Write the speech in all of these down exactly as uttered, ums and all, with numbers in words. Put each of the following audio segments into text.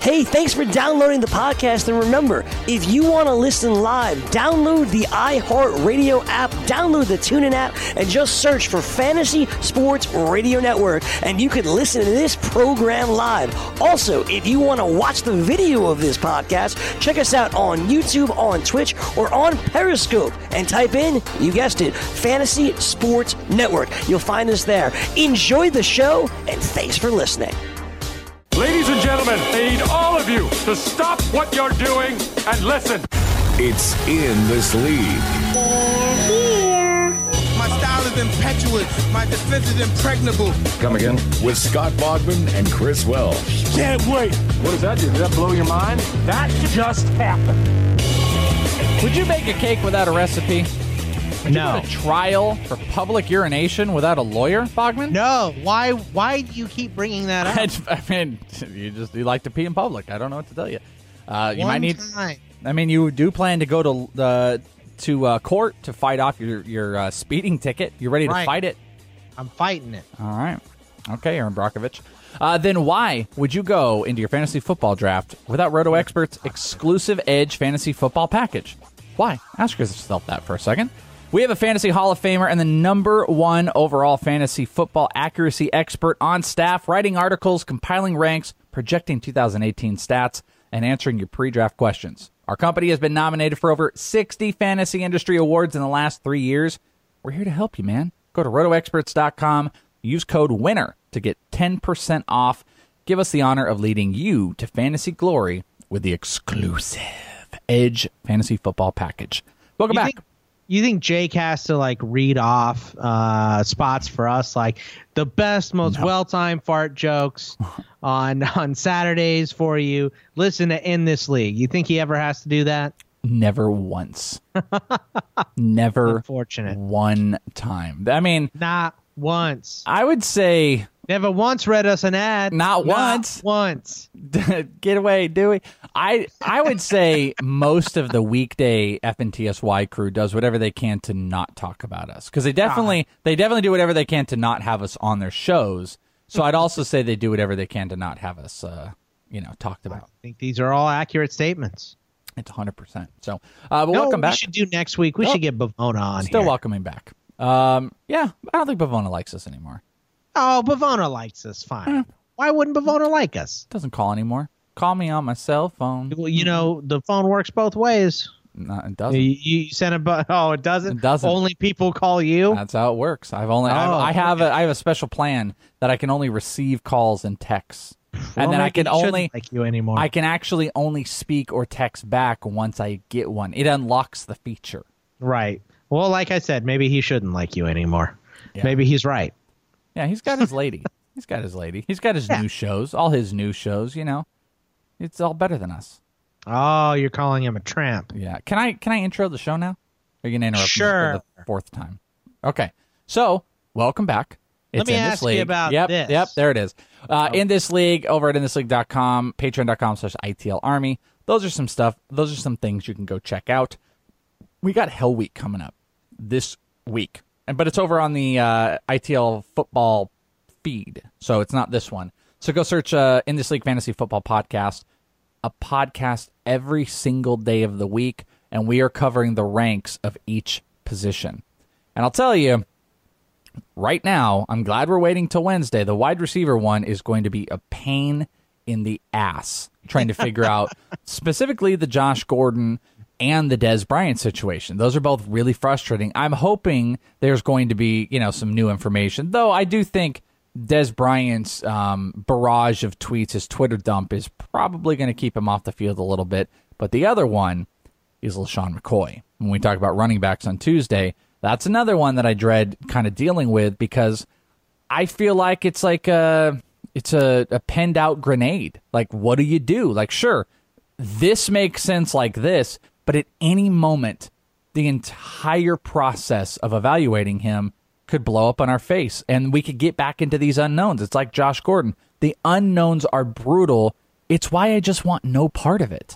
Hey, thanks for downloading the podcast. And remember, if you want to listen live, download the iHeartRadio app, download the TuneIn app, and just search for Fantasy Sports Radio Network, and you can listen to this program live. Also, if you want to watch the video of this podcast, check us out on YouTube, on Twitch, or on Periscope, and type in, you guessed it, Fantasy Sports Network. You'll find us there. Enjoy the show, and thanks for listening. Ladies and gentlemen, I need all of you to stop what you're doing and listen. It's In This League. They're here. My style is impetuous. My defense is impregnable. Come again? With Scott Bogman and Chris Welsh. Can't wait. What does that do? Does that blow your mind? That just happened. Would you make a cake without a recipe? Would No. you go to trial for public urination without a lawyer, Bogman? No. Why Why do you keep bringing that up? I, I mean, you just you like to pee in public. I don't know what to tell you. Uh, you One might need. time. I mean, you do plan to go to the to uh, court to fight off your your uh, speeding ticket. You ready to Right. fight it? I'm fighting it. All right. Okay, Aaron Brockovich. Uh, then why would you go into your fantasy football draft without Roto Expert's exclusive Edge fantasy football package? Why? Ask yourself that for a second. We have a fantasy Hall of Famer and the number one overall fantasy football accuracy expert on staff, writing articles, compiling ranks, projecting two thousand eighteen stats, and answering your pre-draft questions. Our company has been nominated for over sixty fantasy industry awards in the last three years. We're here to help you, man. Go to roto experts dot com. Use code WINNER to get ten percent off. Give us the honor of leading you to fantasy glory with the exclusive Edge fantasy football package. Welcome You back. think, you think Jake has to like read off uh, spots for us, like the best, most No. well-timed fart jokes on on Saturdays for you? Listen to In This League. You think he ever has to do that? Never once. Never Unfortunate. one time. I mean, Not once. I would say Never once read us an ad. Not once. Once. get away, Dewey. I I would say most of the weekday F N T S Y crew does whatever they can to not talk about us, because they definitely they definitely do whatever they can to not have us on their shows. So I'd also say they do whatever they can to not have us, uh, you know, talked about. I think these are all accurate statements. It's one hundred percent. So, uh, but No, welcome we back. should do next week. We Oh. should get Bavona on Still here. welcoming back. Um, yeah, I don't think Bavona likes us anymore. Oh, Bavona likes us. Fine. Why wouldn't Bavona like us? Doesn't call anymore. Call me on my cell phone. Well, you know, the phone works both ways. No, it You, doesn't. you send a bu- oh, it doesn't. It doesn't. Only people call you. That's how it works. I've only I've, Oh, I have a I have a special plan that I can only receive calls and texts, Well, and then I maybe can he shouldn't only like you anymore. I can actually only speak or text back once I get one. It unlocks the feature. Right. Well, like I said, maybe he shouldn't like you anymore. Yeah. Maybe he's right. Yeah, he's got his lady. He's got his lady. He's got his Yeah. new shows. All his new shows. You know, it's all better than us. Oh, you're calling him a tramp. Yeah. Can I can I intro the show now? Are you gonna interrupt Sure. me for the fourth time? Okay. So welcome back. It's Let me in this ask you league. about yep, this. Yep, there it is. Uh, In this league, over at in this league dot com, patreon dot com slash I T L Army. Those are some stuff. Those are some things you can go check out. We got Hell Week coming up this week, and but it's over on the uh, I T L football feed, so it's not this one. So go search uh, In This League Fantasy Football Podcast, a podcast every single day of the week, and we are covering the ranks of each position. And I'll tell you, right now, I'm glad we're waiting till Wednesday. The wide receiver one is going to be a pain in the ass trying to figure out specifically the Josh Gordon and the Dez Bryant situation. Those are both really frustrating. I'm hoping there's going to be, you know, some new information, though I do think Dez Bryant's um, barrage of tweets, his Twitter dump, is probably going to keep him off the field a little bit. But the other one is LaShawn McCoy. When we talk about running backs on Tuesday, that's another one that I dread kind of dealing with, because I feel like it's like a it's a, a penned out grenade. Like, what do you do? Like, sure, this makes sense like this, but at any moment, the entire process of evaluating him could blow up on our face, and we could get back into these unknowns. It's like Josh Gordon. The unknowns are brutal. It's why I just want no part of it.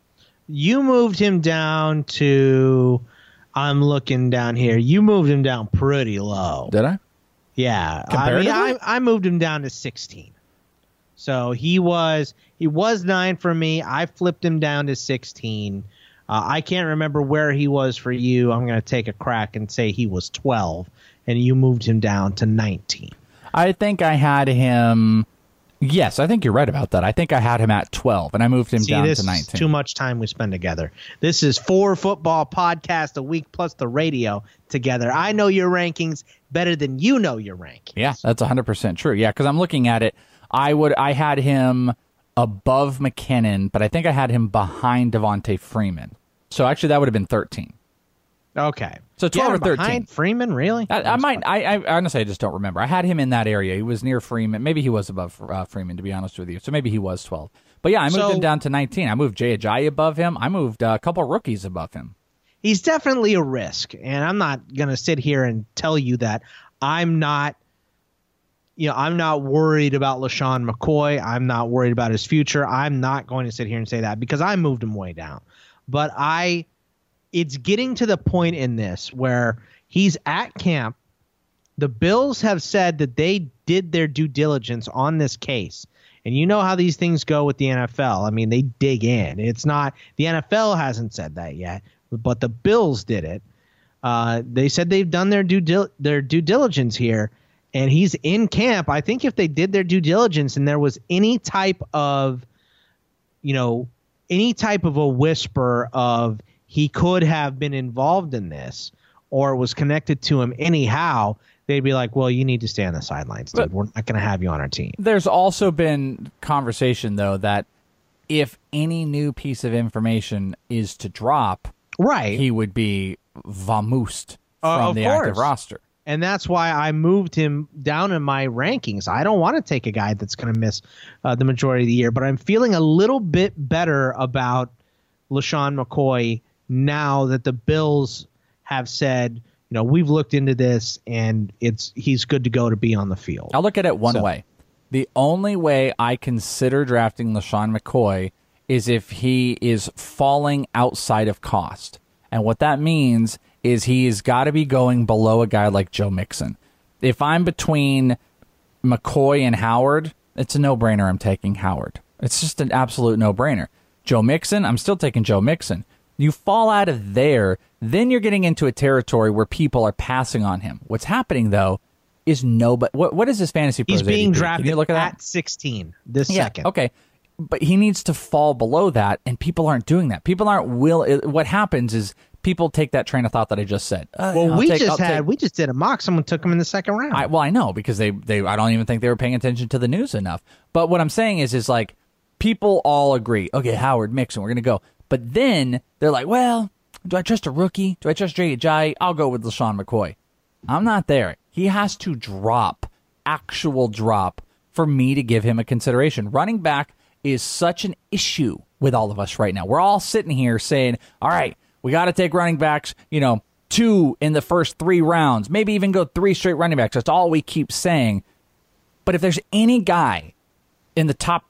You moved him down to, I'm looking down here. You moved him down pretty low. Did I? Yeah. I mean, Comparatively? I, I moved him down to sixteen. So he was he was nine for me. I flipped him down to sixteen. Uh, I can't remember where he was for you. I'm going to take a crack and say he was twelve, and you moved him down to nineteen. I think I had him. Yes, I think you're right about that. I think I had him at twelve, and I moved him See, down this to nineteen. Is too much time we spend together. This is four football podcasts a week plus the radio together. I know your rankings better than you know your rankings. Yeah, that's one hundred percent true. Yeah, because I'm looking at it. I would. I had him above McKinnon, but I think I had him behind Devontae Freeman. So actually, that would have been thirteen. Okay. So twelve yeah, or thirteen. Behind Freeman, really? I, I might. I, I honestly, I just don't remember. I had him in that area. He was near Freeman. Maybe he was above uh, Freeman, to be honest with you. So maybe he was twelve. But yeah, I moved so, him down to nineteen. I moved Jay Ajayi above him. I moved uh, a couple rookies above him. He's definitely a risk, and I'm not going to sit here and tell you that I'm not. You know, I'm not worried about LaShawn McCoy. I'm not worried about his future. I'm not going to sit here and say that because I moved him way down. But I, it's getting to the point in this where he's at camp. The Bills have said that they did their due diligence on this case. And you know how these things go with the N F L. I mean, they dig in. It's not, the N F L hasn't said that yet, but the Bills did it. Uh, they said they've done their due dil- their due diligence here. And he's in camp. I think if they did their due diligence and there was any type of, you know, any type of a whisper of he could have been involved in this or was connected to him anyhow, they'd be like, well, you need to stay on the sidelines, dude. But we're not going to have you on our team. There's also been conversation, though, that if any new piece of information is to drop, right, he would be vamoosed from uh, the course. active roster. And that's why I moved him down in my rankings. I don't want to take a guy that's going to miss uh, the majority of the year, but I'm feeling a little bit better about LaShawn McCoy now that the Bills have said, you know, we've looked into this and it's he's good to go to be on the field. I'll look at it one so. way. The only way I consider drafting LaShawn McCoy is if he is falling outside of cost. And what that means is he's got to be going below a guy like Joe Mixon. If I'm between McCoy and Howard, it's a no-brainer I'm taking Howard. It's just an absolute no-brainer. Joe Mixon, I'm still taking Joe Mixon. You fall out of there, then you're getting into a territory where people are passing on him. What's happening, though, is nobody. What, what is his fantasy pros He's being A D P? drafted Can you look at, at that? sixteen this yeah, second. Okay. But he needs to fall below that, and people aren't doing that. People aren't will. What happens is people take that train of thought that I just said. Uh, Well, I'll we take, just I'll had take, we just did a mock. Someone took him in the second round. I, well, I know because they they I don't even think they were paying attention to the news enough. But what I'm saying is is like people all agree. Okay, Howard, Mixon, we're gonna go. But then they're like, well, do I trust a rookie? Do I trust Jay Ajayi? I'll go with LaShawn McCoy. I'm not there. He has to drop, actual drop, for me to give him a consideration. Running back is such an issue with all of us right now. We're all sitting here saying, all right, we got to take running backs, you know, two in the first three rounds, maybe even go three straight running backs. That's all we keep saying. But if there's any guy in the top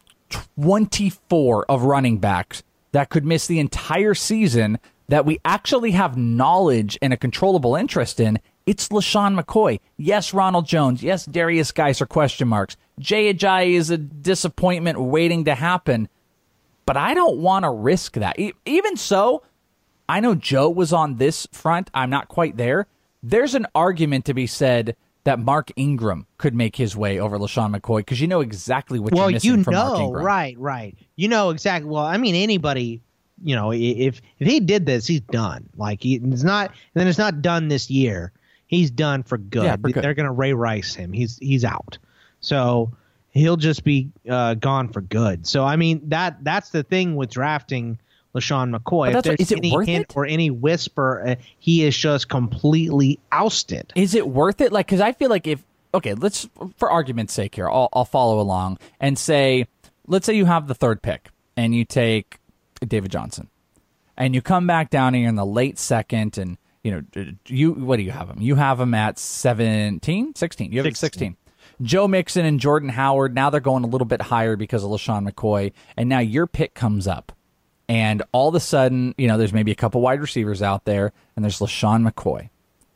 twenty-four of running backs that could miss the entire season that we actually have knowledge and a controllable interest in, it's LaShawn McCoy. Yes, Ronald Jones. Yes, Darius Geis are question marks. Jay Ajayi is a disappointment waiting to happen. But I don't want to risk that. E- even so, I know Joe was on this front. I'm not quite there. There's an argument to be said that Mark Ingram could make his way over LaShawn McCoy because you know exactly what well, you're missing you from Mark know, Ingram. right, right. You know exactly. Well, I mean, anybody, you know, if if he did this, he's done. Like he, it's not, and then it's not done this year. He's done for good. Yeah, for good. They're going to Ray Rice him. He's he's out. So he'll just be uh, gone for good. So I mean that that's the thing with drafting LaShawn McCoy. But if there's what, is it any worth hint it? or any whisper, uh, he is just completely ousted. Is it worth it? Like, because I feel like if okay, let's for argument's sake here, I'll, I'll follow along and say, let's say you have the third pick and you take David Johnson, and you come back down here in the late second and. You know, you what do you have him? You have him at seventeen, sixteen. You have him at sixteen. Joe Mixon and Jordan Howard, now they're going a little bit higher because of LaShawn McCoy. And now your pick comes up. And all of a sudden, you know, there's maybe a couple wide receivers out there, and there's LaShawn McCoy.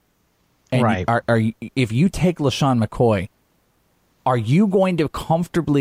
And right. Are, are you, if you take LaShawn McCoy, are you going to comfortably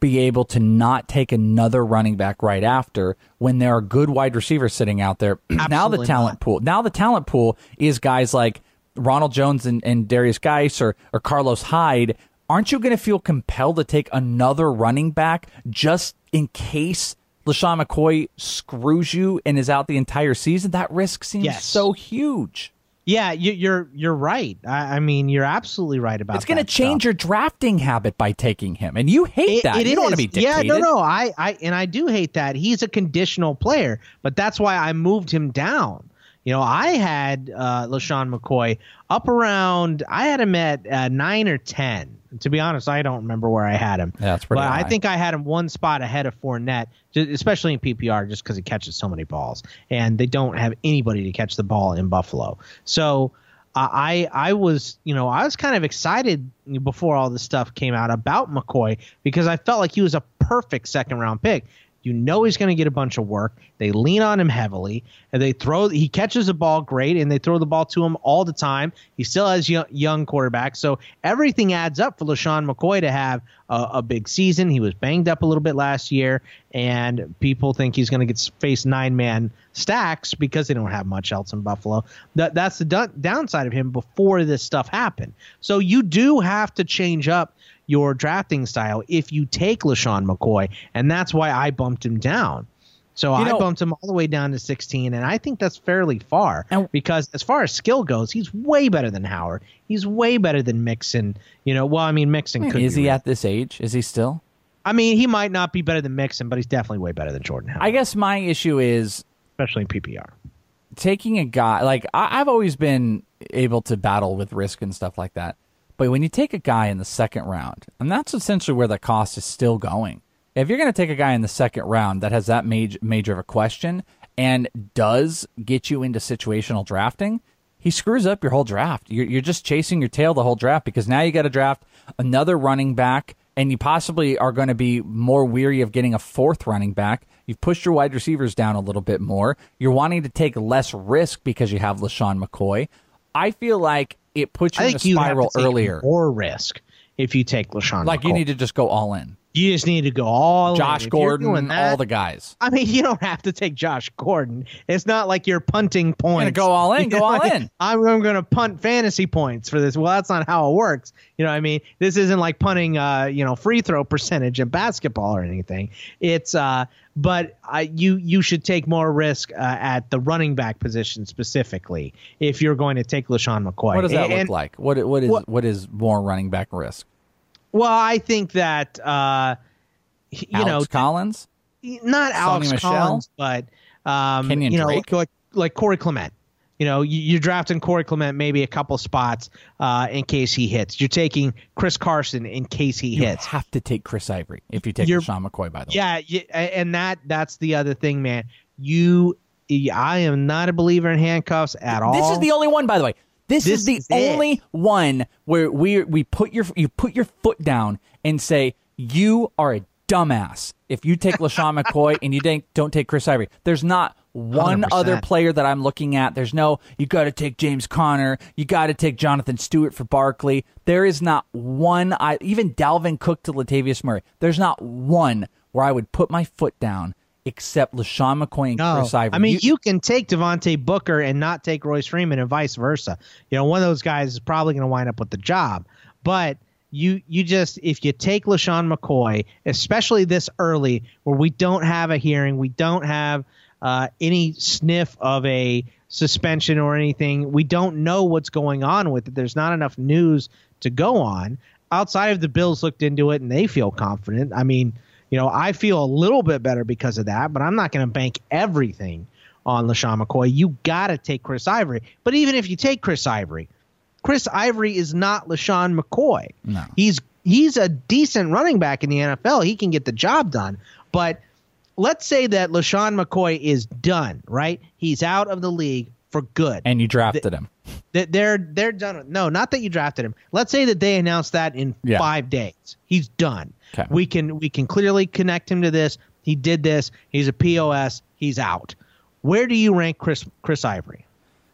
be able to not take another running back right after when there are good wide receivers sitting out there. Now the talent not. pool. Now the talent pool is guys like Ronald Jones and, and Darius Geis or, or Carlos Hyde. Aren't you going to feel compelled to take another running back just in case LeSean McCoy screws you and is out the entire season? That risk seems Yes. so huge. Yeah, you, you're you're right. I, I mean, you're absolutely right about that. It's going to change stuff. your drafting habit by taking him, and you hate It- that. it you don't want to is. be dictated. Yeah, no, no. I, I and I do hate that. He's a conditional player, but that's why I moved him down. You know, I had uh, LeSean McCoy up around. I had him at uh, nine or ten. To be honest, I don't remember where I had him. Yeah, that's pretty But high. I think I had him one spot ahead of Fournette, ju- especially in P P R, just because he catches so many balls, and they don't have anybody to catch the ball in Buffalo. So. Uh, I I was you know I was kind of excited before all this stuff came out about McCoy because I felt like he was a perfect second round pick. You know he's going to get a bunch of work. They lean on him heavily, and they throw. He catches the ball great, and they throw the ball to him all the time. He still has young, young quarterback, so everything adds up for LeSean McCoy to have a, a big season. He was banged up a little bit last year, and people think he's going to get face nine man stacks because they don't have much else in Buffalo. That that's the d- downside of him before this stuff happened. So you do have to change up your drafting style if you take LeSean McCoy, and that's why I bumped him down. So You I know- bumped him all the way down to sixteen, and I think that's fairly far And- because as far as skill goes, he's way better than Howard. He's way better than Mixon. You know, well, I mean, Mixon could Is be he right. at this age? Is he still? I mean, he might not be better than Mixon, but he's definitely way better than Jordan Howard, I guess my issue is especially in P P R. taking a guy like I, I've always been able to battle with risk and stuff like that. But when you take a guy in the second round, and that's essentially where the cost is still going. If you're going to take a guy in the second round that has that major major of a question and does get you into situational drafting, he screws up your whole draft. You're, you're just chasing your tail the whole draft because now you got to draft another running back, and you possibly are going to be more weary of getting a fourth running back. You've pushed your wide receivers down a little bit more. You're wanting to take less risk because you have LeSean McCoy. I feel like it puts you I in a think you have spiral to take earlier. more risk if you take LeSean Like McCoy. you need to just go all in. You just need to go all Josh in. If you're doing Gordon, that- all the guys. I mean, you don't have to take Josh Gordon. It's not like you're punting points. go all in, You go know, all like, in. I'm, I'm going to punt fantasy points for this. Well, that's not how it works. You know what I mean? This isn't like punting, uh, you know, free throw percentage in basketball or anything. It's, uh, but I, you you should take more risk uh, at the running back position specifically if you're going to take LeSean McCoy. What does that And- look like? What what is what- what is more running back risk? Well, I think that, uh, you Alex know, Collins, not Alex Michel? Collins, but um, Kenyon you know, Drake? like, like Corey Clement. You know, you, you're drafting Corey Clement maybe a couple spots uh, in case he hits. You're taking Chris Carson in case he you hits. have to take Chris Ivory if you take You're- LeSean McCoy. By the way, Yeah, yeah, and that that's the other thing, man. You, I am not a believer in handcuffs at all. this is the only one. By the way, this, This is the is it. only one where we we put your you put your foot down and say you are a dumbass if you take LeSean McCoy and you don't don't take Chris Ivory. There's not one one hundred percent. other player that I'm looking at. There's no, you got to take James Conner. You got to take Jonathan Stewart for Barkley. There is not one, I, even Dalvin Cook to Latavius Murray. There's not one where I would put my foot down except LeSean McCoy and No, Chris Ivory. I mean, you, can take Devontae Booker and not take Royce Freeman and vice versa. You know, one of those guys is probably going to wind up with the job. But you you just, if you take LeSean McCoy, especially this early where we don't have a hearing, we don't have uh, any sniff of a suspension or anything, we don't know what's going on with it. There's not enough news to go on. Outside of the Bills looked into it and they feel confident. I mean, you know, I feel a little bit better because of that, but I'm not going to bank everything on LeSean McCoy. You got to take Chris Ivory. But even if you take Chris Ivory, Chris Ivory is not LeSean McCoy. No. He's he's a decent running back in the N F L. He can get the job done. But let's say that LeSean McCoy is done, right? He's out of the league for good. and you drafted him. That they're they're done. No, not that you drafted him. Let's say that they announced that in Yeah. five days. He's done. 'Kay. We can we can clearly connect him to this. He did this. He's a P O S. He's out. Where do you rank Chris Chris Ivory?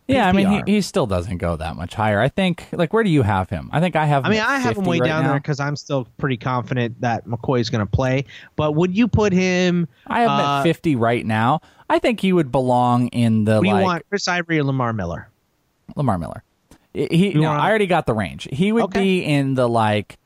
Yeah, I mean, P P R. he, he still doesn't go that much higher. I think, like, where do you have him? I think I have him I mean, at I have him way right down now. there because I'm still pretty confident that McCoy's going to play. But would you put him? I have him uh, at fifty right now. I think he would belong in the, We like, want Chris Ivory or Lamar Miller. Lamar Miller. He, no, want- I already got the range. He would Okay. be in the, like,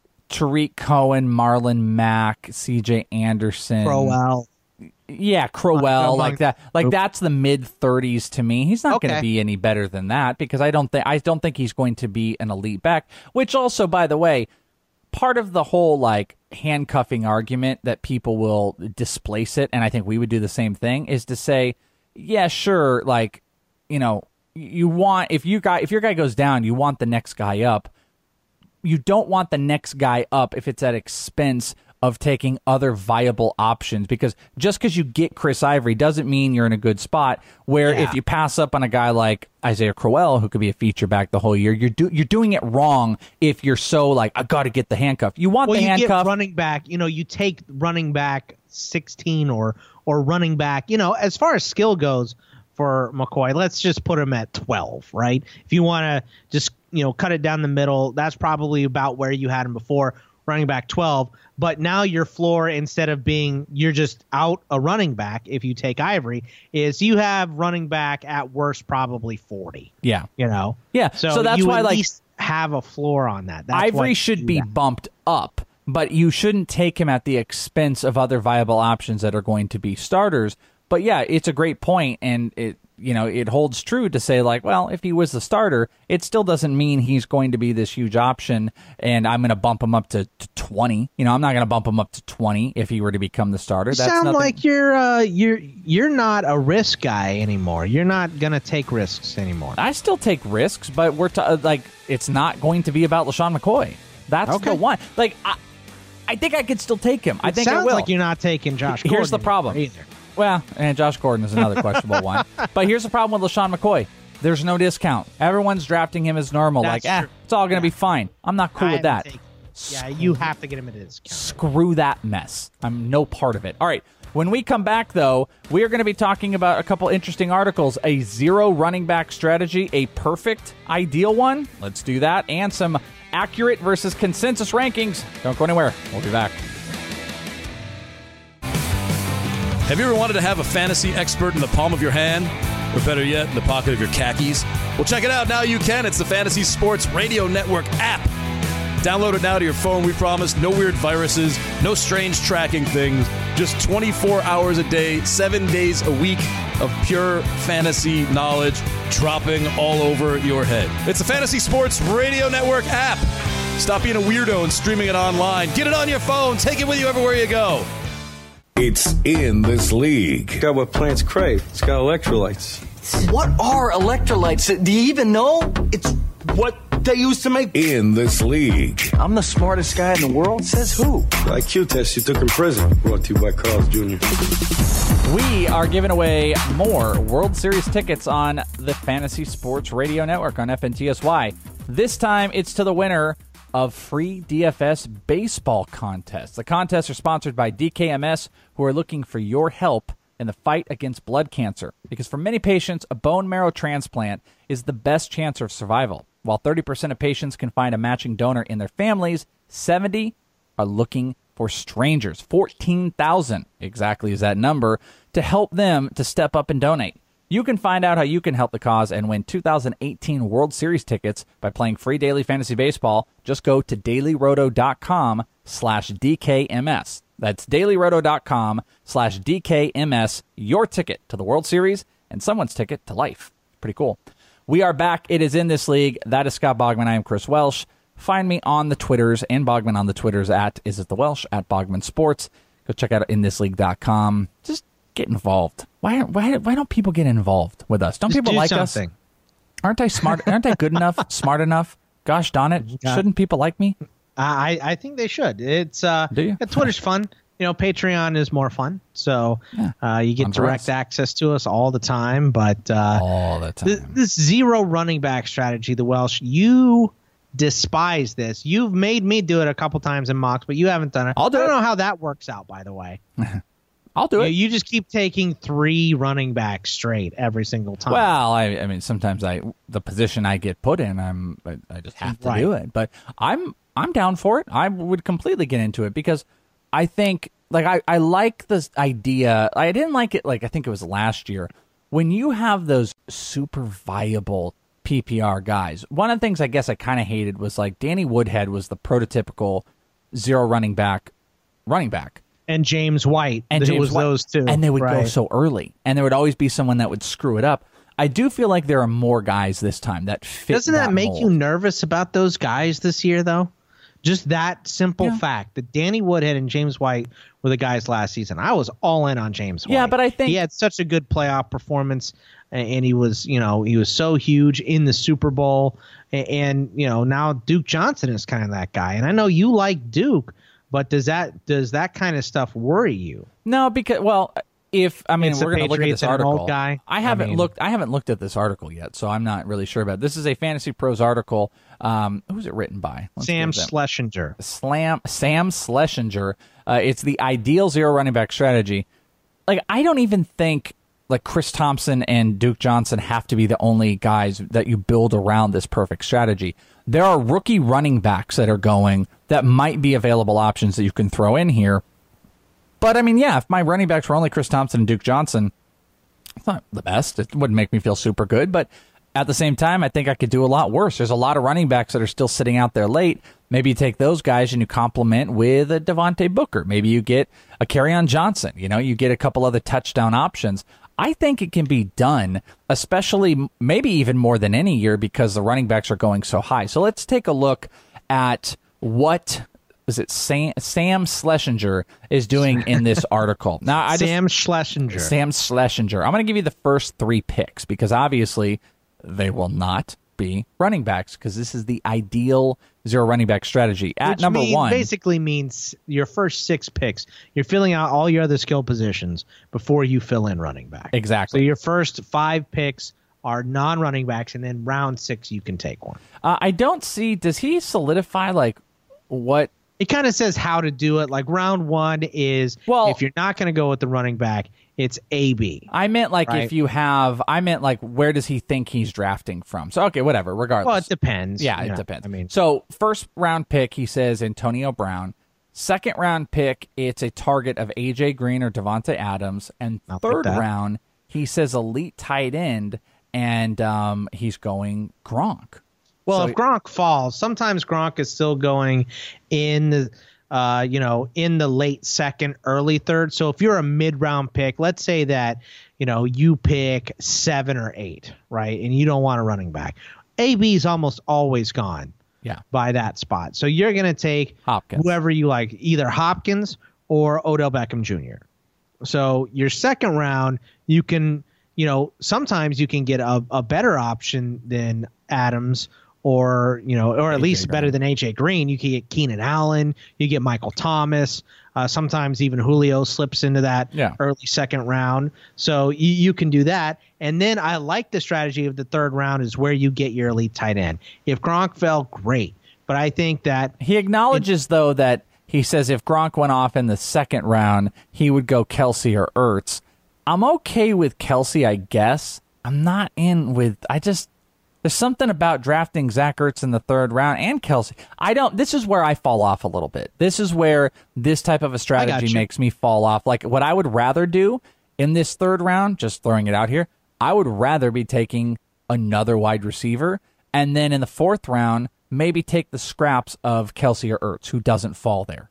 Tariq Cohen, Marlon Mack, C J Anderson. Crowell. Yeah, Crowell, Among- like that. Like Oop. that's the mid thirties to me. He's not going Okay. to be any better than that because I don't think I don't think he's going to be an elite back. Which also, by the way, part of the whole like handcuffing argument that people will displace it, and I think we would do the same thing, is to say, yeah, sure, like you know, you want if you guy if your guy goes down, you want the next guy up. You don't want the next guy up if it's at expense of taking other viable options, because just because you get Chris Ivory doesn't mean you're in a good spot. Where Yeah. if you pass up on a guy like Isaiah Crowell, who could be a feature back the whole year, you're do, you're doing it wrong. If you're so like, I got to get the handcuff. You want Well, the you handcuff. get running back. You know, you take running back sixteen or or running back. You know, as far as skill goes for McCoy, let's just put him at twelve, right? If you want to just you know cut it down the middle, that's probably about where you had him before, running back twelve. But now your floor, instead of being you're just out a running back, if you take Ivory, is you have running back at worst probably forty. yeah, You know, yeah. so, So, that's you why at like least have a floor on that. That's Ivory why should you be do that. bumped up, but you shouldn't take him at the expense of other viable options that are going to be starters. But yeah, it's a great point, and it you know it holds true to say like, well, if he was the starter, it still doesn't mean he's going to be this huge option, and I'm going to bump him up to, to twenty. You know, I'm not going to bump him up to twenty if he were to become the starter. You That's sound nothing. like you're uh, you're you're not a risk guy anymore. You're not gonna take risks anymore. I still take risks, but we're t- like it's not going to be about LaShawn McCoy. That's Okay. the one. Like I, I think I could still take him. I It think I sounds will. like you're not taking Josh. Here's the Gordon problem. either. Well, and Josh Gordon is another questionable one. But here's the problem with LaShawn McCoy. There's no discount. Everyone's drafting him as normal. That's like, eh, true. it's all going to Yeah. be fine. I'm not cool I with that. haven't taken- Yeah, you have to get him at a discount. Screw that mess. I'm no part of it. All right. When we come back, though, we are going to be talking about a couple interesting articles. A zero running back strategy, a perfect, ideal one. Let's do that. And some accurate versus consensus rankings. Don't go anywhere. We'll be back. Have you ever wanted to have a fantasy expert in the palm of your hand? Or better yet, in the pocket of your khakis? Well, check it out. Now you can. It's the Fantasy Sports Radio Network app. Download it now to your phone, we promise. No weird viruses, no strange tracking things. Just twenty-four hours a day, seven days a week of pure fantasy knowledge dropping all over your head. It's the Fantasy Sports Radio Network app. Stop being a weirdo and streaming it online. Get it on your phone. Take it with you everywhere you go. It's in this league. Got what plants crave. It's got electrolytes. What are electrolytes? Do you even know? It's what they use to make. In this league. I'm the smartest guy in the world. Says who? The I Q test you took in prison. Brought to you by Carl's Junior We are giving away more World Series tickets on the Fantasy Sports Radio Network on F N T S Y. This time it's to the winner of free D F S baseball contests. The contests are sponsored by D K M S, who are looking for your help in the fight against blood cancer. Because for many patients, a bone marrow transplant is the best chance of survival. While thirty percent of patients can find a matching donor in their families, seventy are looking for strangers. fourteen thousand exactly is that number to help them to step up and donate. You can find out how you can help the cause and win two thousand eighteen World Series tickets by playing free daily fantasy baseball. Just go to dailyroto.com slash DKMS. That's dailyroto.com slash DKMS. Your ticket to the World Series and someone's ticket to life. Pretty cool. We are back. It is in this league. That is Scott Bogman. I am Chris Welsh. Find me on the Twitters and Bogman on the Twitters at Is It The Welsh, at Bogman Sports. Go check out in this league dot com. Just get involved. Why why why don't people get involved with us? Don't Just people do like something. us? Aren't I smart? Aren't I good enough? Smart enough? Gosh darn it! Yeah. Shouldn't people like me? I I think they should. It's uh, Do you? yeah, Twitter's fun. You know, Patreon is more fun. So uh, you get Fun for direct us. access to us all the time. But uh, All the time. th- this zero running back strategy, the Welsh, you despise this. You've made me do it a couple times in mocks, but you haven't done it. I'll do I don't it. know how that works out, by the way. I'll do You, it. you just keep taking three running backs straight every single time. Well, I, I mean, sometimes I the position I get put in, I'm I, I just have to Right. do it. But I'm I'm down for it. I would completely get into it because I think like I, I like this idea. I didn't like it like I think it was last year when you have those super viable P P R guys. One of the things I guess I kind of hated was like Danny Woodhead was the prototypical zero running back running back. and James White. And it James was White. those two. And they would go right. so early. And there would always be someone that would screw it up. I do feel like there are more guys this time that fit. Doesn't that, make mold. you nervous about those guys this year, though? Just that simple Yeah. fact that Danny Woodhead and James White were the guys last season. I was all in on James White. Yeah, but I think- he had such a good playoff performance, a- and he was, you know, he was so huge in the Super Bowl. A- And, you know, now Duke Johnson is kind of that guy. And I know you like Duke, but does that does that kind of stuff worry you? No, because well, if I mean It's the we're going to look at Patriots this and an old article. guy. I haven't I mean- looked. I haven't looked at this article yet, so I'm not really sure about it. This is a Fantasy Pros article. Um, who's it written by? Let's Sam give them- Schlesinger. Slam Sam Schlesinger. Uh, it's the ideal zero running back strategy. Like I don't even think like Chris Thompson and Duke Johnson have to be the only guys that you build around this perfect strategy. There are rookie running backs that are going that might be available options that you can throw in here. But I mean, yeah, if my running backs were only Chris Thompson and Duke Johnson, it's not the best. It wouldn't make me feel super good, but at the same time, I think I could do a lot worse. There's a lot of running backs that are still sitting out there late. Maybe you take those guys and you complement with a Devontae Booker. Maybe you get a Kerryon Johnson. You know, you get a couple other touchdown options. I think it can be done, especially maybe even more than any year because the running backs are going so high. So let's take a look at what is it Sam, Sam Schlesinger is doing in this article. Now, I just, Sam Schlesinger. Sam Schlesinger. I'm going to give you the first three picks because obviously they will not be running backs because this is the ideal zero running back strategy. At Which number mean- one, basically means your first six picks, you're filling out all your other skill positions before you fill in running back. Exactly. So your first five picks are non-running backs, and then round six you can take one. uh, I don't see. Does he solidify like what? It kind of says how to do it. Like round one is Well- if you're not going to go with the running back, it's A B. I meant like Right. if you have. I meant like where does he think he's drafting from? So okay, whatever. Regardless. Well, it depends. Yeah, you it know, depends. I mean, so first round pick, he says Antonio Brown. Second round pick, it's a target of A J Green or Devontae Adams. And I'll take third that. round, he says elite tight end, and um, he's going Gronk. Well, So- if Gronk falls, sometimes Gronk is still going in the, uh, you know, in the late second, early third. So if you're a mid-round pick, let's say that, you know, you pick seven or eight, right, and you don't want a running back, A B is almost always gone Yeah. by that spot. So you're going to take Hopkins. whoever you like, either Hopkins or Odell Beckham Junior So your second round, you can, you know, sometimes you can get a, a better option than Adams or, you know, or at least better than A J Green. You can get Keenan Allen, you get Michael Thomas. Uh, sometimes even Julio slips into that Yeah. early second round. So you, you can do that. And then I like the strategy of the third round is where you get your elite tight end. If Gronk fell, great. But I think that He acknowledges, though, that he says if Gronk went off in the second round, he would go Kelsey or Ertz. I'm okay with Kelsey, I guess. I'm not in with. I just there's something about drafting Zach Ertz in the third round and Kelsey. I don't. This is where I fall off a little bit. This is where this type of a strategy you. makes me fall off. Like what I would rather do in this third round, just throwing it out here, I would rather be taking another wide receiver, and then in the fourth round, maybe take the scraps of Kelsey or Ertz, who doesn't fall there.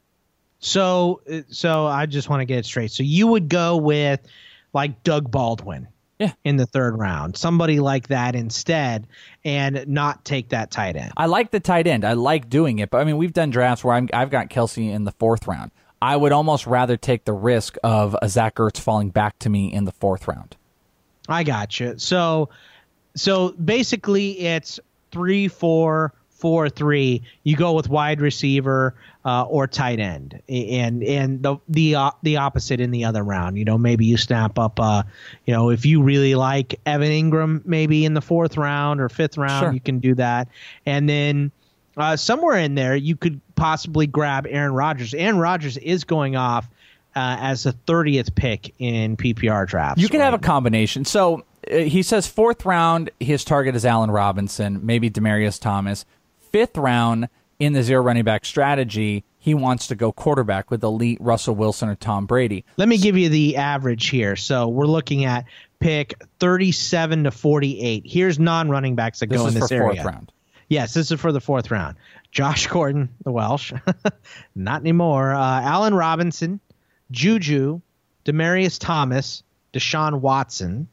So, uh, so I just want to get it straight. So you would go with like Doug Baldwin, Yeah. in the third round, somebody like that instead, and not take that tight end. I like the tight end. I like doing it, but I mean, we've done drafts where I'm, I've got Kelsey in the fourth round. I would almost rather take the risk of a Zach Ertz falling back to me in the fourth round. I got you. So, so basically, it's three, four, four, three. You go with wide receiver uh, or tight end, and and the the uh, the opposite in the other round. You know, maybe you snap up. Uh, you know, if you really like Evan Ingram, maybe in the fourth round or fifth round, Sure. you can do that, and then. Uh, somewhere in there, you could possibly grab Aaron Rodgers. Aaron Rodgers is going off uh, as a thirtieth pick in P P R drafts. You can right have a now. combination. So uh, he says fourth round, his target is Allen Robinson, maybe Demaryius Thomas. Fifth round, in the zero running back strategy, he wants to go quarterback with elite Russell Wilson or Tom Brady. Let me give you the average here. So we're looking at pick thirty-seven to forty-eight. Here's non-running backs that This go is in this for area. fourth round. Yes, this is for the fourth round. Josh Gordon, the Welsh. Not anymore. Uh, Allen Robinson, Juju, Demaryius Thomas, Deshaun Watson,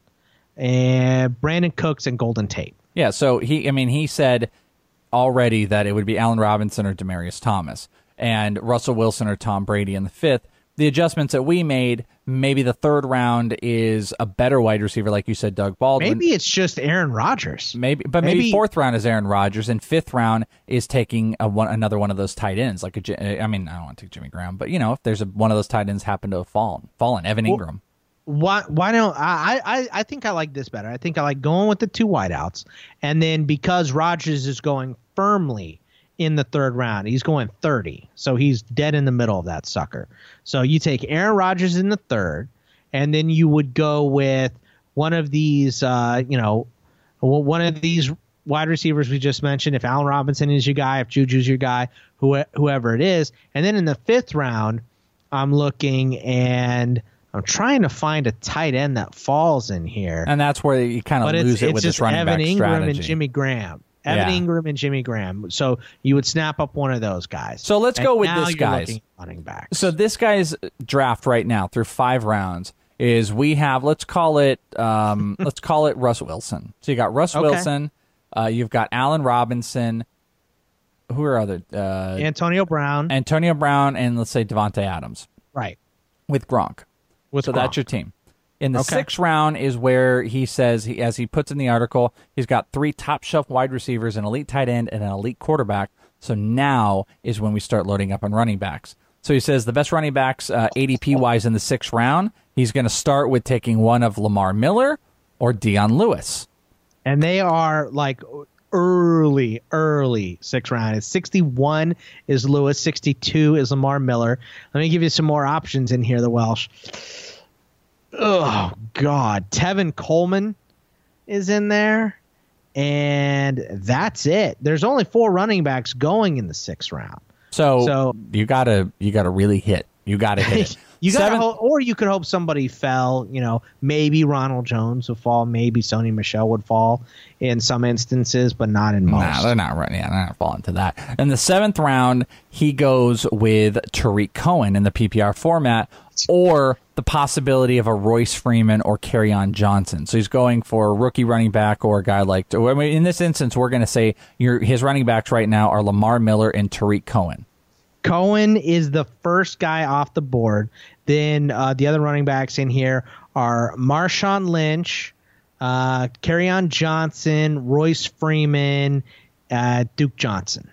and Brandon Cooks and Golden Tate. Yeah, so he, I mean, he said already that it would be Allen Robinson or Demaryius Thomas and Russell Wilson or Tom Brady in the fifth. The adjustments that we made, maybe the third round is a better wide receiver, like you said, Doug Baldwin. Maybe it's just Aaron Rodgers. Maybe, but maybe, Maybe- fourth round is Aaron Rodgers, and fifth round is taking a one, another one of those tight ends. Like a, Ji- I mean, I don't want to take Jimmy Graham, but you know, if there's a, one of those tight ends happen to have fallen, fallen, Evan Ingram. Why? Why don't I? I I think I like this better. I think I like going with the two wideouts, and then because Rodgers is going firmly in the third round, he's going thirty, so he's dead in the middle of that sucker. So you take Aaron Rodgers in the third, and then you would go with one of these, uh, you know, one of these wide receivers we just mentioned. If Allen Robinson is your guy, if Juju's your guy, who, whoever it is, and then in the fifth round, I'm looking and I'm trying to find a tight end that falls in here. And that's where you kind of But lose it's, it it's with just this running Evan back Ingram strategy. and Jimmy Graham. Evan Yeah. Ingram and Jimmy Graham. So you would snap up one of those guys. So let's And go with now this you're guys. looking at running backs. So this guy's draft right now through five rounds is we have, let's call it, um, let's call it Russ Wilson. So you got Russ Okay. Wilson, uh, you've got Allen Robinson. Who are other? Uh, Antonio Brown. Antonio Brown, and let's say Devontae Adams right. with Gronk. With so Gronk. that's your team. In the Okay. sixth round is where he says, he, as he puts in the article, he's got three top shelf wide receivers, an elite tight end, and an elite quarterback. So now is when we start loading up on running backs. So he says the best running backs uh, A D P-wise in the sixth round, he's going to start with taking one of Lamar Miller or Deion Lewis. And they are like early, early sixth round. It's sixty-one is Lewis, sixty-two is Lamar Miller. Let me give you some more options in here, the Welsh. Oh, God. Tevin Coleman is in there. And that's it. There's only four running backs going in the sixth round. So, So- you gotta you gotta really hit. You gotta hit it. You got Seventh- ho- or you could hope somebody fell. You know, maybe Ronald Jones would fall, maybe Sony Michel would fall in some instances, but not in most. Nah, they're not running. Yeah, they're not falling to that. In the seventh round, he goes with Tariq Cohen in the P P R format, or the possibility of a Royce Freeman or Kerryon Johnson. So he's going for a rookie running back or a guy like. I mean, in this instance, we're going to say your his running backs right now are Lamar Miller and Tariq Cohen. Cohen is the first guy off the board. Then uh, the other running backs in here are Marshawn Lynch, uh, Kerryon Johnson, Royce Freeman, uh, Duke Johnson.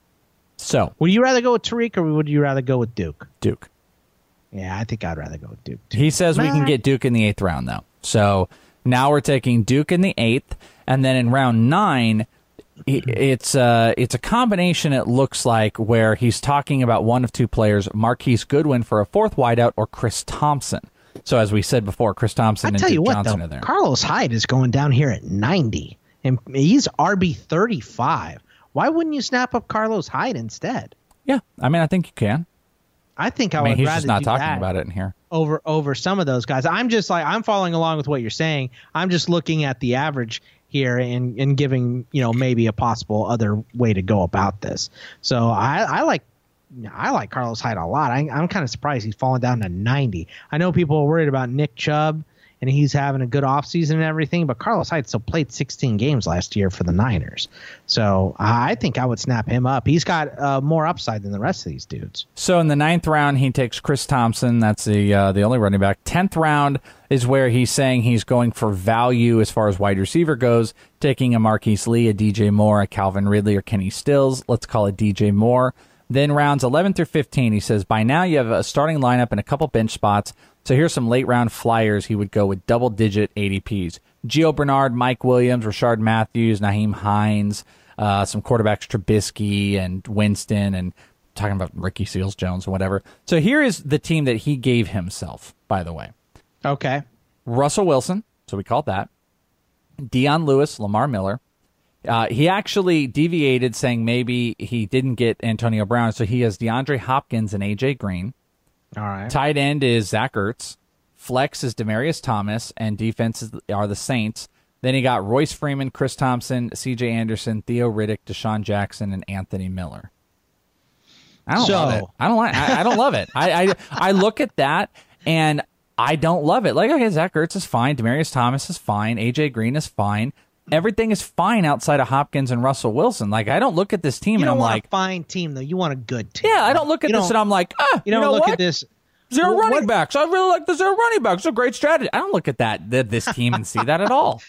So Would you rather go with Tariq or would you rather go with Duke? Duke. Yeah, I think I'd rather go with Duke. Too. He says we can Nah. get Duke in the eighth round, though. So now we're taking Duke in the eighth, and then in round nine, i- it's uh, it's a combination. It looks like where he's talking about one of two players: Marquise Goodwin for a fourth wideout, or Chris Thompson. So as we said before, Chris Thompson I and tell Duke you what, Johnson though, are there. Carlos Hyde is going down here at ninety, and he's R B thirty-five. Why wouldn't you snap up Carlos Hyde instead? Yeah, I mean, I think you can. I think I, I mean, would he's rather just not do talking that about it in here. over over some of those guys. I'm just like I'm following along with what you're saying. I'm just looking at the average here and and giving you know maybe a possible other way to go about this. So I, I like I like Carlos Hyde a lot. I, I'm kind of surprised he's fallen down to ninety. I know people are worried about Nick Chubb and he's having a good offseason and everything, but Carlos Hyde still played sixteen games last year for the Niners. So I think I would snap him up. He's got uh, more upside than the rest of these dudes. So in the ninth round, he takes Chris Thompson. That's the uh, the only running back. Tenth round is where he's saying he's going for value as far as wide receiver goes, taking a Marquise Lee, a D J Moore, a Calvin Ridley, or Kenny Stills. Let's call it D J Moore. Then rounds eleven through fifteen, he says, by now you have a starting lineup and a couple bench spots. So here's some late round flyers. He would go with double digit A D Ps. Gio Bernard, Mike Williams, Rashard Matthews, Naheem Hines, uh, some quarterbacks, Trubisky and Winston and talking about Ricky Seals-Jones or whatever. So here is the team that he gave himself, by the way. Okay. Russell Wilson, so we called that. Dion Lewis, Lamar Miller. Uh, he actually deviated, saying maybe he didn't get Antonio Brown, so he has DeAndre Hopkins and A J Green. All right. Tight end is Zach Ertz. Flex is Demaryius Thomas, and defenses are the Saints. Then he got Royce Freeman, Chris Thompson, C J Anderson, Theo Riddick, Deshaun Jackson, and Anthony Miller. I don't so, love it. I don't like. I, I don't love it. I, I I look at that and I don't love it. Like, okay, Zach Ertz is fine. Demaryius Thomas is fine. A J Green is fine. Everything is fine outside of Hopkins and Russell Wilson. Like, I don't look at this team you and don't I'm want like, a fine team though. You want a good team. yeah, I don't look at you this and I'm like, ah, you don't you know look what? at this. Zero What- running backs. I really like the zero running backs. It's a great strategy. I don't look at that th- this team and see that at all.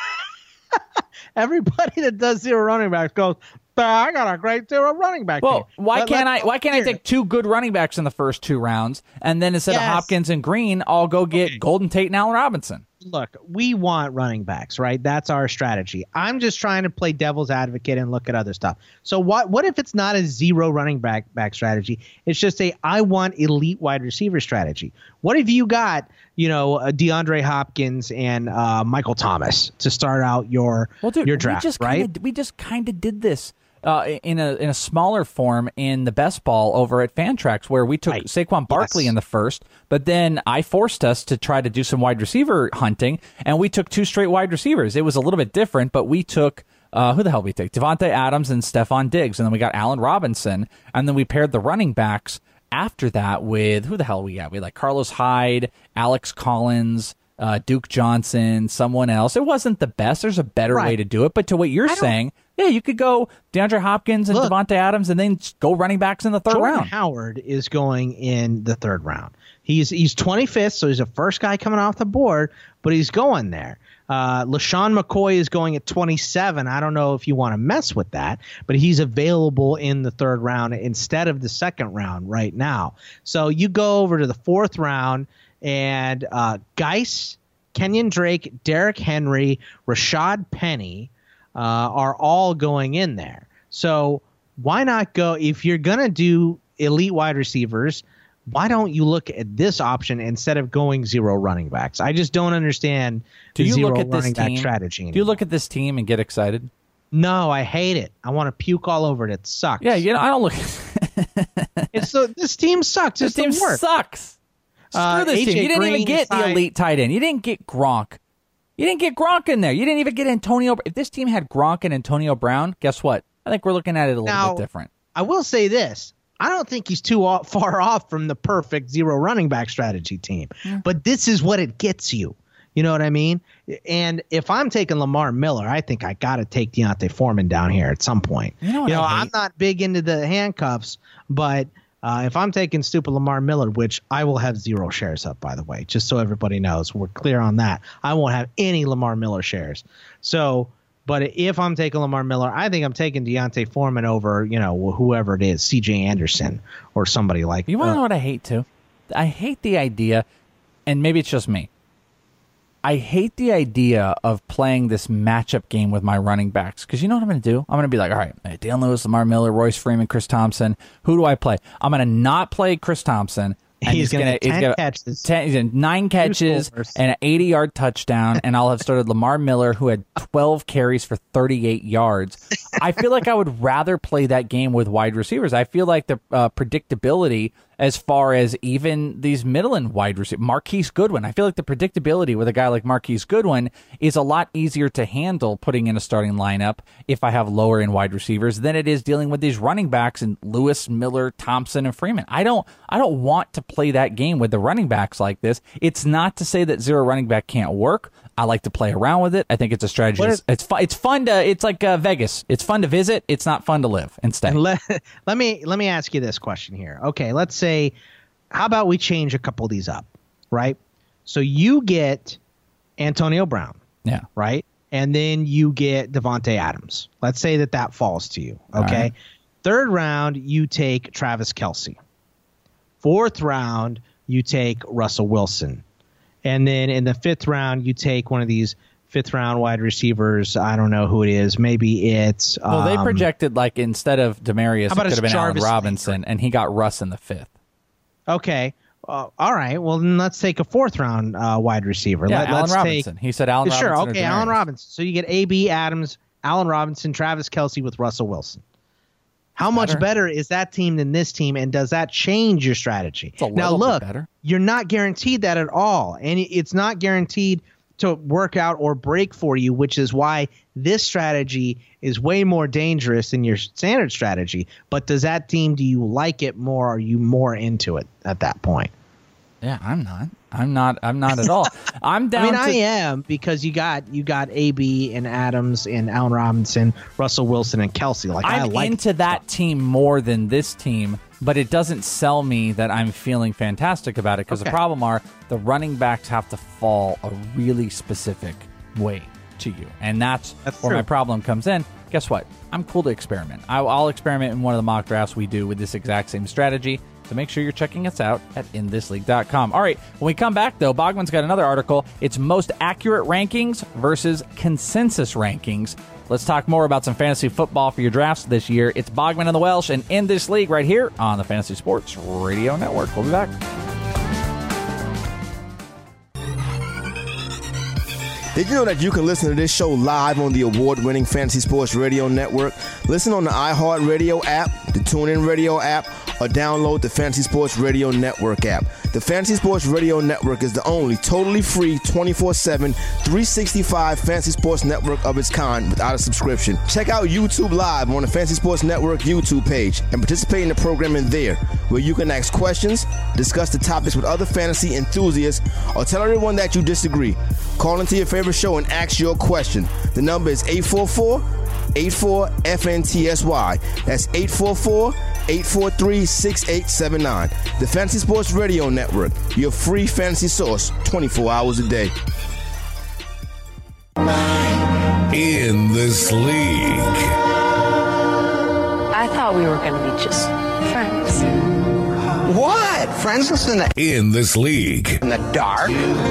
Everybody that does zero running backs goes, "Bah, I got a great zero running back Well, team." why Let- can't let's I? Why can't I hear take it. two good running backs in the first two rounds, and then instead Yes. of Hopkins and Green, I'll go get Okay. Golden Tate and Allen Robinson? Look, we want running backs, right? That's our strategy. I'm just trying to play devil's advocate and look at other stuff. So what what if it's not a zero running back back strategy? It's just a I want elite wide receiver strategy. What if you got, you know, uh, DeAndre Hopkins and uh, Michael Thomas to start out your Well, dude, your draft, we just right? Kinda, we just kind of did this uh, in a in a smaller form in the best ball over at Fantrax, where we took Right. Saquon Barkley Yes. in the first, but then I forced us to try to do some wide receiver hunting, and we took two straight wide receivers. It was a little bit different, but we took. Uh, who the hell we take? Devontae Adams and Stephon Diggs, and then we got Allen Robinson, and then we paired the running backs after that with who the hell we got? We had like Carlos Hyde, Alex Collins, uh, Duke Johnson, someone else. It wasn't the best. There's a better way Right. to do it. But to what you're don't- saying, yeah, you could go DeAndre Hopkins and Look. Devontae Adams, and then just go running backs in the third Jordan round. Howard is going in the third round. He's he's twenty-fifth, so he's the first guy coming off the board, but he's going there. Uh, LaShawn McCoy is going at twenty-seven. I don't know if you want to mess with that, but he's available in the third round instead of the second round right now. So you go over to the fourth round, and uh, Geis, Kenyon Drake, Derrick Henry, Rashad Penny uh, are all going in there. So why not go if you're going to do elite wide receivers? Why don't you look at this option instead of going zero running backs? I just don't understand Do the you zero look at this running back team? strategy. Do you anymore. look at this team and get excited? No, I hate it. I want to puke all over it. It sucks. Yeah, you know, I don't look. It's so this team sucks. This It's team the worst. sucks. Screw Uh, this A J team. You didn't even Green get the side- elite tight end. You didn't get Gronk. You didn't get Gronk in there. You didn't even get Antonio. If this team had Gronk and Antonio Brown, guess what? I think we're looking at it a little Now, bit different. I will say this. I don't think he's too off, far off from the perfect zero running back strategy team. But this is what it gets you. You know what I mean? And if I'm taking Lamar Miller, I think I got to take Deontay Foreman down here at some point. You know what I hate? I'm not big into the handcuffs, but uh, if I'm taking stupid Lamar Miller, which I will have zero shares of, by the way, just so everybody knows, we're clear on that. I won't have any Lamar Miller shares. So, but if I'm taking Lamar Miller, I think I'm taking Deontay Foreman over, you know, whoever it is, C J Anderson or somebody like. You want to uh, know what I hate too? I hate the idea, and maybe it's just me. I hate the idea of playing this matchup game with my running backs, because you know what I'm going to do? I'm going to be like, all right, Deion Lewis, Lamar Miller, Royce Freeman, Chris Thompson. Who do I play? I'm going to not play Chris Thompson. And He's gonna gonna- get ten gonna- catches. ten- he's gonna- nine catches scores. and an eighty-yard touchdown, and I'll have started Lamar Miller, who had twelve carries for thirty-eight yards. I feel like I would rather play that game with wide receivers. I feel like the uh, predictability as far as even these middle and wide receivers, Marquise Goodwin, I feel like the predictability with a guy like Marquise Goodwin is a lot easier to handle putting in a starting lineup if I have lower end wide receivers than it is dealing with these running backs and Lewis, Miller, Thompson, and Freeman. I don't I don't want to play that game with the running backs like this. It's not to say that zero running back can't work. I like to play around with it. I think it's a strategy. What It's is- it's fun. It's fun to. It's like uh, Vegas. It's fun to visit. It's not fun to live and stay. let, let me let me ask you this question here. Okay, let's say, how about we change a couple of these up, right? So you get Antonio Brown, Yeah. right? And then you get Devontae Adams. Let's say that that falls to you, All okay? right. Third round, you take Travis Kelce. Fourth round, you take Russell Wilson. And then in the fifth round, you take one of these fifth round wide receivers. I don't know who it is. Maybe it's. Well, they um, projected like instead of Demarius, it about could have been Jarvis Allen Robinson, and he got Russ in the fifth. Okay. Uh, all right. Well, then let's take a fourth round uh, wide receiver. Yeah, Let, Allen let's Robinson. Take, he said Allen sure, Robinson. Sure. Okay, Allen Robinson. So you get A B, Adams, Allen Robinson, Travis Kelce with Russell Wilson. How much better. better is that team than this team, and does that change your strategy? It's a now, little look, bit better. You're not guaranteed that at all, and it's not guaranteed to work out or break for you, which is why this strategy is way more dangerous than your standard strategy. But does that team, do you like it more? Are you more into it at that point? Yeah, I'm not. I'm not. I'm not at all. I'm down. I mean, to, I am because you got you got A B and Adams and Allen Robinson, Russell Wilson and Kelce. Like I'm I like into that team more than this team, but it doesn't sell me that I'm feeling fantastic about it because Okay. the problem are the running backs have to fall a really specific way to you, and that's, That's where true. my problem comes in. Guess what? I'm cool to experiment. I, I'll experiment in one of the mock drafts we do with this exact same strategy. So make sure you're checking us out at in this league dot com. All right, when we come back, though, Bogman's got another article. It's most accurate rankings versus consensus rankings. Let's talk more about some fantasy football for your drafts this year. It's Bogman and the Welsh and In This League right here on the Fantasy Sports Radio Network. We'll be back. Did you know that you can listen to this show live on the award-winning Fantasy Sports Radio Network? Listen on the iHeartRadio app, the TuneIn Radio app, or download the Fantasy Sports Radio Network app. The Fantasy Sports Radio Network is the only totally free twenty-four seven, three sixty-five fantasy sports network of its kind without a subscription. Check out YouTube Live on the Fantasy Sports Network YouTube page and participate in the programming there, where you can ask questions, discuss the topics with other fantasy enthusiasts, or tell everyone that you disagree. Call into your favorite show and ask your question. The number is eight four four, eight four, F N T S Y. That's eight four four, eight four three, six eight seven nine. The Fantasy Sports Radio Network, your free fantasy source twenty-four hours a day. In this league. I thought we were going to be just friends. What? Friends in the In this league. in the dark?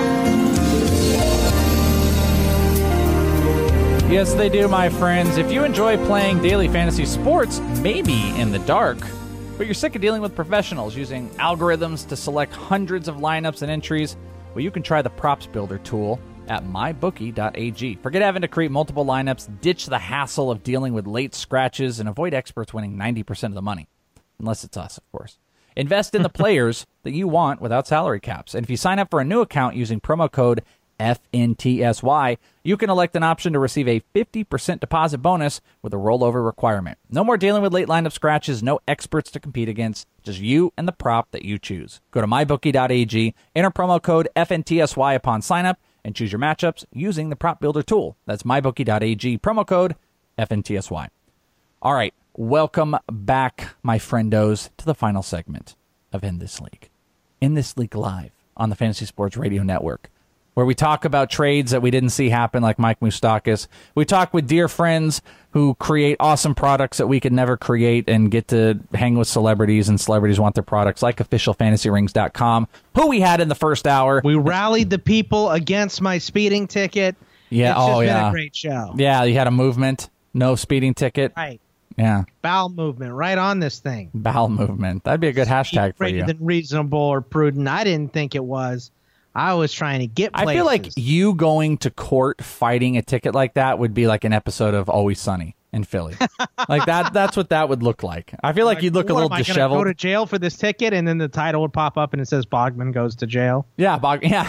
Yes, they do, my friends. If you enjoy playing daily fantasy sports, maybe in the dark, but you're sick of dealing with professionals using algorithms to select hundreds of lineups and entries, well, you can try the Props Builder tool at my bookie dot a g. Forget having to create multiple lineups, ditch the hassle of dealing with late scratches, and avoid experts winning ninety percent of the money. Unless it's us, of course. Invest in the players that you want without salary caps. And if you sign up for a new account using promo code F N T S Y, you can elect an option to receive a fifty percent deposit bonus with a rollover requirement. No more dealing with late lineup scratches, no experts to compete against, just you and the prop that you choose. Go to my bookie dot a g, enter promo code F N T S Y upon sign up, and choose your matchups using the Prop Builder tool. That's my bookie dot a g, promo code F N T S Y. All right, welcome back, my friendos, to the final segment of In This League. In This League Live on the Fantasy Sports Radio Network, where we talk about trades that we didn't see happen, like Mike Moustakis. We talk with dear friends who create awesome products that we could never create and get to hang with celebrities, and celebrities want their products, like official fantasy rings dot com, who we had in the first hour. We rallied the people against my speeding ticket. Yeah, it's oh just been yeah. a great show. Yeah, you had a movement. No speeding ticket. Right. Yeah. Bowel movement right on this thing. Bowel movement. That'd be a good hashtag for Greater you. than reasonable or prudent. I didn't think it was. I was trying to get places. I feel like you going to court fighting a ticket like that would be like an episode of Always Sunny in Philly. Like that. That's what that would look like. I feel like, Like, you'd look a what, little am I gonna disheveled. Go to jail for this ticket, and then the title would pop up and it says Bogman goes to jail. Yeah, Bog. Yeah.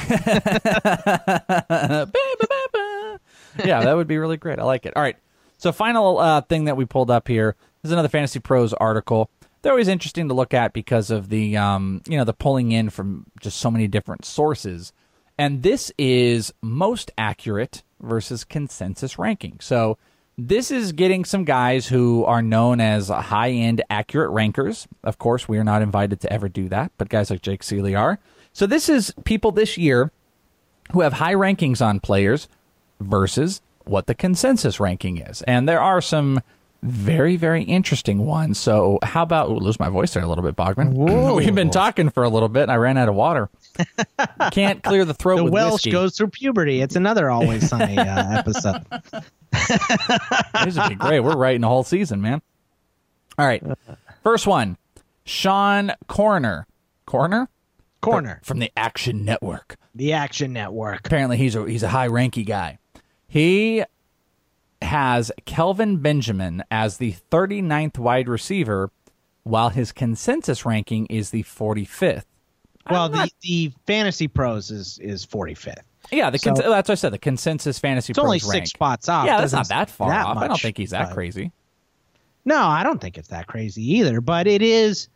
Yeah, that would be really great. I like it. All right. So final uh, thing that we pulled up here is another Fantasy Pros article. They're always interesting to look at because of the, um, you know, the pulling in from just so many different sources. And this is most accurate versus consensus ranking. So this is getting some guys who are known as high-end accurate rankers. Of course, we are not invited to ever do that, but guys like Jake Seeley are. So this is people this year who have high rankings on players versus what the consensus ranking is. And there are some very, very interesting ones. So how about, ooh, lose my voice there a little bit, Bogman. We've been talking for a little bit and I ran out of water. Can't clear the throat The with Welsh whiskey. goes through puberty. It's another Always Sunny uh, episode. This would be great. We're writing a whole season, man. All right. First one. Sean Corner. Corner? Corner. From the Action Network. The Action Network. Apparently he's a he's a high-ranky guy. He has Kelvin Benjamin as the thirty-ninth wide receiver, while his consensus ranking is the forty-fifth. Well, the, the Fantasy Pros is, is forty-fifth. Yeah, the So- cons- that's what I said. The consensus fantasy It's pros only rank. six spots off. Yeah, that's not Doesn't that far that off. I don't much, think he's that but- crazy. No, I don't think it's that crazy either. But it is.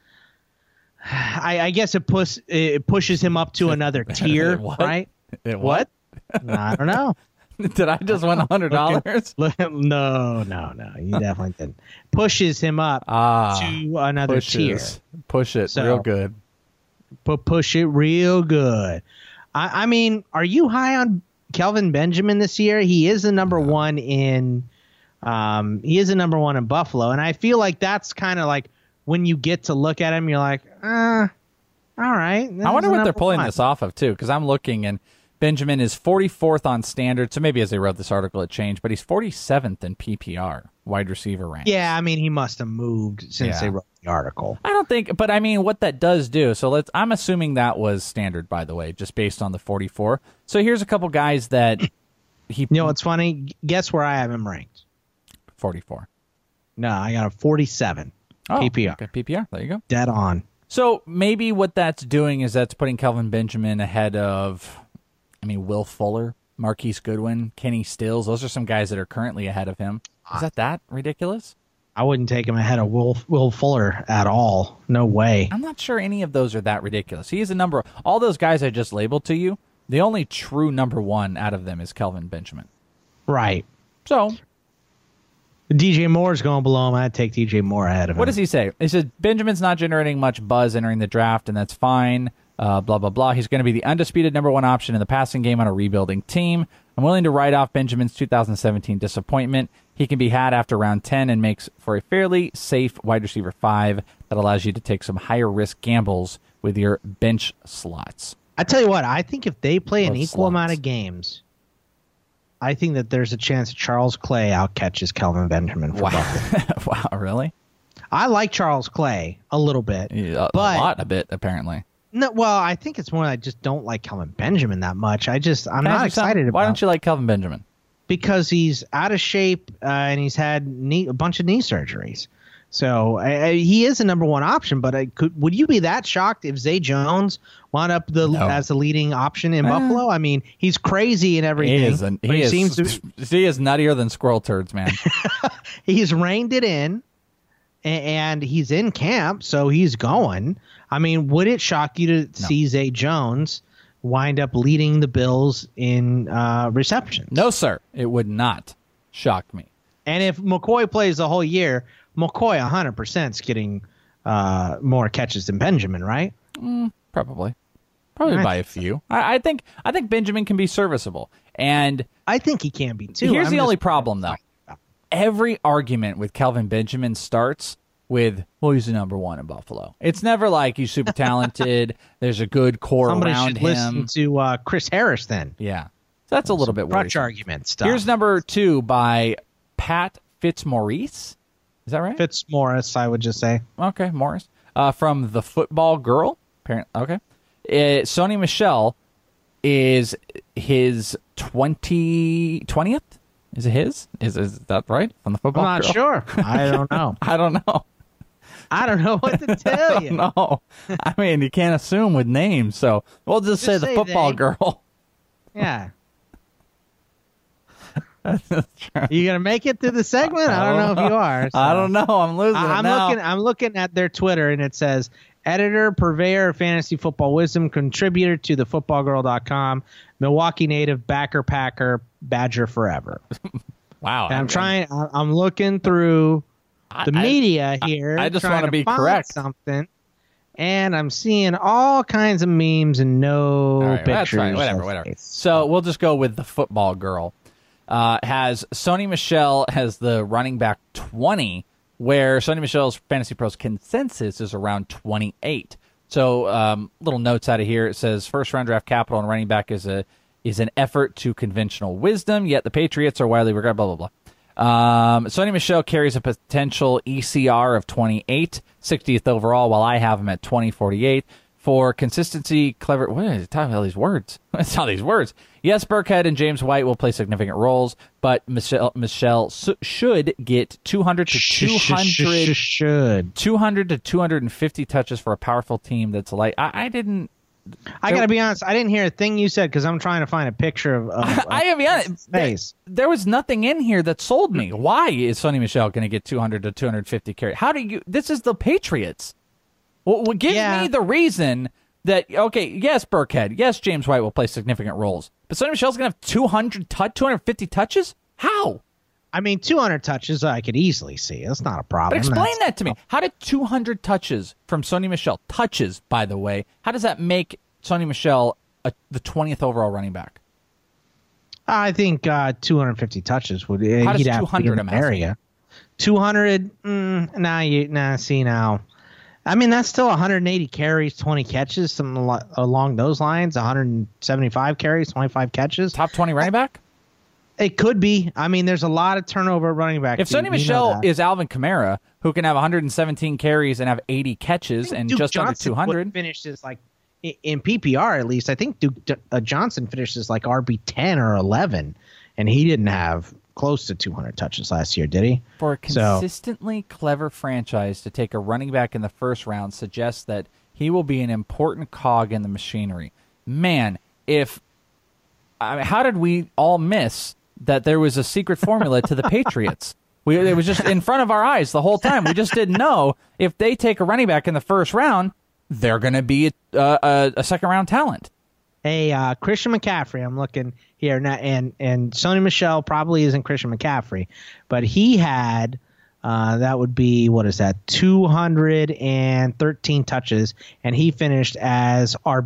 I, I guess it, push, it pushes him up to another tier, What? right? It What? I don't know. Did I just win a hundred dollars? Look, no, no, no. You definitely didn't. Pushes him up Ah, to another pushes. tier. Push it So- real good. But push it real good. I, I mean, are you high on Kelvin Benjamin this year? He is the number one in. Um, he is the number one in Buffalo, and I feel like that's kind of like when you get to look at him, you're like, uh, all right. I wonder what they're pulling this off of too, because I'm looking and Benjamin is forty-fourth on standard. So maybe as they wrote this article, it changed, but he's forty-seventh in P P R wide receiver rank. Yeah, I mean, he must have moved since Yeah. they wrote the article. I don't think, but I mean, what that does do. So let's. I'm assuming that was standard, by the way, just based on the forty-four. So here's a couple guys that he. You know what's funny? Guess where I have him ranked? forty-four. No, I got a forty-seven. Oh, P P R. Okay, P P R. There you go. Dead on. So maybe what that's doing is that's putting Kelvin Benjamin ahead of, I mean, Will Fuller, Marquise Goodwin, Kenny Stills. Those are some guys that are currently ahead of him. Is that that ridiculous? I wouldn't take him ahead of Will Will Fuller at all. No way. I'm not sure any of those are that ridiculous. He is a number. All those guys I just labeled to you, the only true number one out of them is Kelvin Benjamin. Right. So D J Moore's going below him. I'd take D J Moore ahead of him. what does he say? He says Benjamin's not generating much buzz entering the draft, and that's fine. Uh, blah, blah, blah. He's going to be the undisputed number one option in the passing game on a rebuilding team. I'm willing to write off Benjamin's two thousand seventeen disappointment. He can be had after round ten and makes for a fairly safe wide receiver five that allows you to take some higher risk gambles with your bench slots. I tell you what, I think if they play an Or equal slots. amount of games, I think that there's a chance that Charles Clay outcatches Kelvin Benjamin for Wow. Buffalo. Wow, really? I like Charles Clay a little bit. Yeah, a but lot, a bit, apparently. No, well, I think it's more I just don't like Kelvin Benjamin that much. I just I'm Can I not ask you something? excited about Why don't you like Kelvin Benjamin? because he's out of shape uh, and he's had knee, a bunch of knee surgeries. So I, I, he is a number one option, but I could, would you be that shocked if Zay Jones wound up the No. as the leading option in Eh. Buffalo? I mean, he's crazy and everything. He is, an, but he, he is seems to he is nuttier than squirrel turds, man. he's reined it in, a- and he's in camp, so he's going. I mean, would it shock you to see Zay Jones wind up leading the Bills in uh, receptions? No, sir. It would not shock me. And if McCoy plays the whole year, McCoy one hundred percent is getting uh, more catches than Benjamin, right? Mm, probably. Probably I by a think few. I, I think I think Benjamin can be serviceable. And I think he can be too. here's I'm the just- only problem, though. Every argument with Kelvin Benjamin starts with, well, he's the number one in Buffalo. It's never like he's super talented. There's a good core Somebody around should him. listen to uh, Chris Harris then. Yeah. So that's a little bit Crutch worrisome. argument stuff. Here's number two by Pat Fitzmaurice. Is that right? Fitzmaurice, I would just say. Okay, Morris. Uh, from The Football Girl. Apparently, okay. Uh, Sony Michel is his twenty, twentieth? Is it his? Is, is that right? From The Football I'm not Girl? sure. I don't know. I don't know. I don't know what to tell you. No. I mean, you can't assume with names, so we'll just, Just say The say Football they. Girl. Yeah. You gonna make it through the segment? I don't know if you are. I so. don't know. I'm losing I- it I'm now. looking. I'm looking at their Twitter, and it says editor, purveyor of fantasy football wisdom, contributor to the football girl dot com, Milwaukee native, backer, packer, Badger forever. Wow. And I'm trying. I- I'm looking through the I- media here. I just trying wanna be find correct. Something, and I'm seeing all kinds of memes and no All right, pictures. that's fine. Whatever, of whatever. face. So we'll just go with The Football Girl. Uh, has Sony Michel has the running back twenty, where Sony Michel's Fantasy Pros consensus is around twenty-eight. So, um, little notes out of here. It says first round draft capital and running back is a is an effort to conventional wisdom. Yet the Patriots are widely regarded. Blah blah blah. Um, Sony Michel carries a potential E C R of twenty-eight, sixtieth overall, while I have him at twenty forty-eight. For consistency, clever... What is it talking about all these words? What's all these words? Yes, Burkhead and James White will play significant roles, but Michel, Michel su- should get two hundred to two hundred... Should. two hundred to two hundred fifty touches for a powerful team that's like... I, I didn't... I got to be honest, I didn't hear a thing you said because I'm trying to find a picture of, of, of I gotta be honest, face. There, there was nothing in here that sold me. Why is Sony Michel going to get two hundred to two hundred fifty carries? How do you... This is the Patriots. Well, well give yeah. me the reason that, okay, yes, Burkhead, yes, James White will play significant roles, but Sony Michel's going to have two hundred tu- two hundred fifty touches? How? I mean, two hundred touches I could easily see. That's not a problem. But explain That's, that to me. How did two hundred touches from Sony Michel, touches, by the way, how does that make Sony Michel a, the twentieth overall running back? I think uh, two hundred fifty touches would. How he'd does have two hundred to be in the area? two hundred. Mm, nah, you nah. See now. I mean, that's still one hundred eighty carries, twenty catches, something lo- along those lines. one hundred seventy-five carries, twenty-five catches. Top twenty running back? It could be. I mean, there's a lot of turnover at running back. If Sony Michel is Alvin Kamara, who can have one hundred seventeen carries and have eighty catches and Duke just Johnson under two hundred, finishes like in P P R at least. I think Duke uh, Johnson finishes like R B ten or eleven, and he didn't have close to two hundred touches last year, did he? For a consistently so, clever franchise to take a running back in the first round suggests that he will be an important cog in the machinery. Man, if I mean, how did we all miss that there was a secret formula to the Patriots? We, it was just in front of our eyes the whole time. We just didn't know if they take a running back in the first round, they're going to be a, a, a second-round talent. Hey, uh, Christian McCaffrey, I'm looking here now, and and Sony Michel probably isn't Christian McCaffrey, but he had uh, that would be what is that two hundred thirteen touches, and he finished as R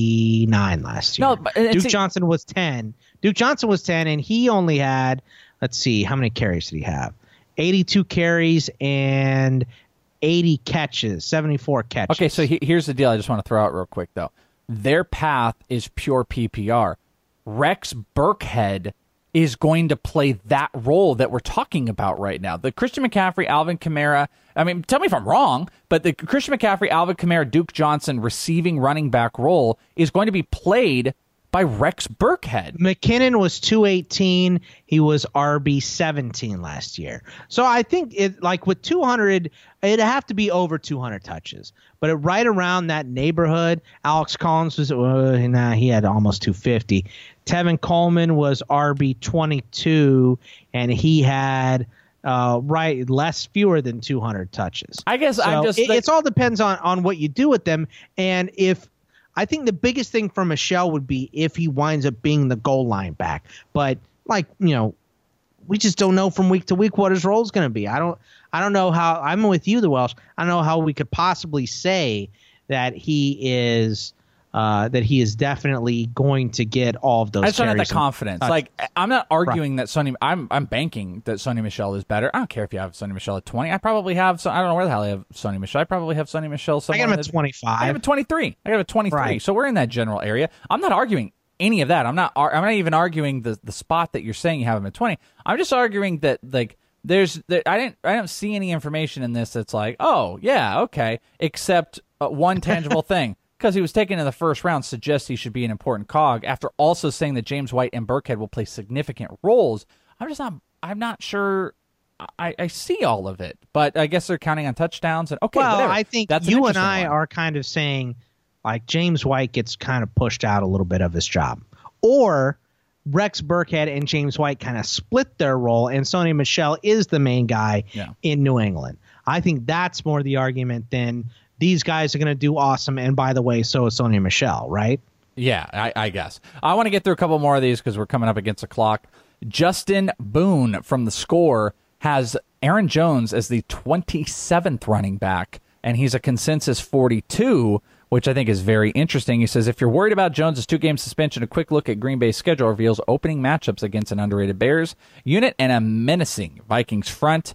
B nine last year. No, but Duke Johnson was ten. Duke Johnson was ten, and he only had, let's see, how many carries did he have? eighty-two carries and eighty catches, seventy-four catches. Okay, so he, here's the deal. I just want to throw out real quick though. Their path is pure P P R. Rex Burkhead is going to play that role that we're talking about right now. The Christian McCaffrey, Alvin Kamara, I mean, tell me if I'm wrong, but the Christian McCaffrey, Alvin Kamara, Duke Johnson receiving running back role is going to be played by Rex Burkhead. McKinnon was two eighteen. He was R B seventeen last year. So I think it like with two hundred, it'd have to be over two hundred touches. But right around that neighborhood, Alex Collins was, uh, nah, he had almost two fifty. Tevin Coleman was R B twenty-two, and he had uh, right less fewer than two hundred touches. I guess so I'm just. It, like, it's all depends on, on what you do with them. And if I think the biggest thing for Michel would be if he winds up being the goal line back. But like, you know, we just don't know from week to week what his role is going to be. I don't I don't know how I'm with you, the Welsh. I don't know how we could possibly say that he is uh, that he is definitely going to get all of those. I just don't have carries the confidence. and, uh, like, I'm not arguing right. that Sony. I'm I'm banking that Sony Michel is better. I don't care if you have Sony Michel at twenty. I probably have. I don't know where the hell I have Sony Michel. I probably have Sony Michel somewhere. I got him in at the- twenty-five. I have a twenty-three. I got a twenty-three. Right. So we're in that general area. I'm not arguing any of that. I'm not. I'm not even arguing the the spot that you're saying you have him at twenty. I'm just arguing that like there's. There, I didn't. I don't see any information in this that's like, oh yeah, okay. Except uh, one tangible thing. Because he was taken in the first round suggests he should be an important cog after also saying that James White and Burkhead will play significant roles. I'm just not I'm not sure I, I see all of it. But I guess they're counting on touchdowns and okay, well, whatever. I think That's an you and interesting I one. are kind of saying like James White gets kind of pushed out a little bit of his job. Or Rex Burkhead and James White kind of split their role and Sony Michel is the main guy yeah. in New England. I think that's more the argument than these guys are going to do awesome. And by the way, so is Sony Michel, right? Yeah, I, I guess. I want to get through a couple more of these because we're coming up against the clock. Justin Boone from The Score has Aaron Jones as the twenty-seventh running back, and he's a consensus forty-two, which I think is very interesting. He says, if you're worried about Jones' two-game suspension, a quick look at Green Bay's schedule reveals opening matchups against an underrated Bears unit and a menacing Vikings front.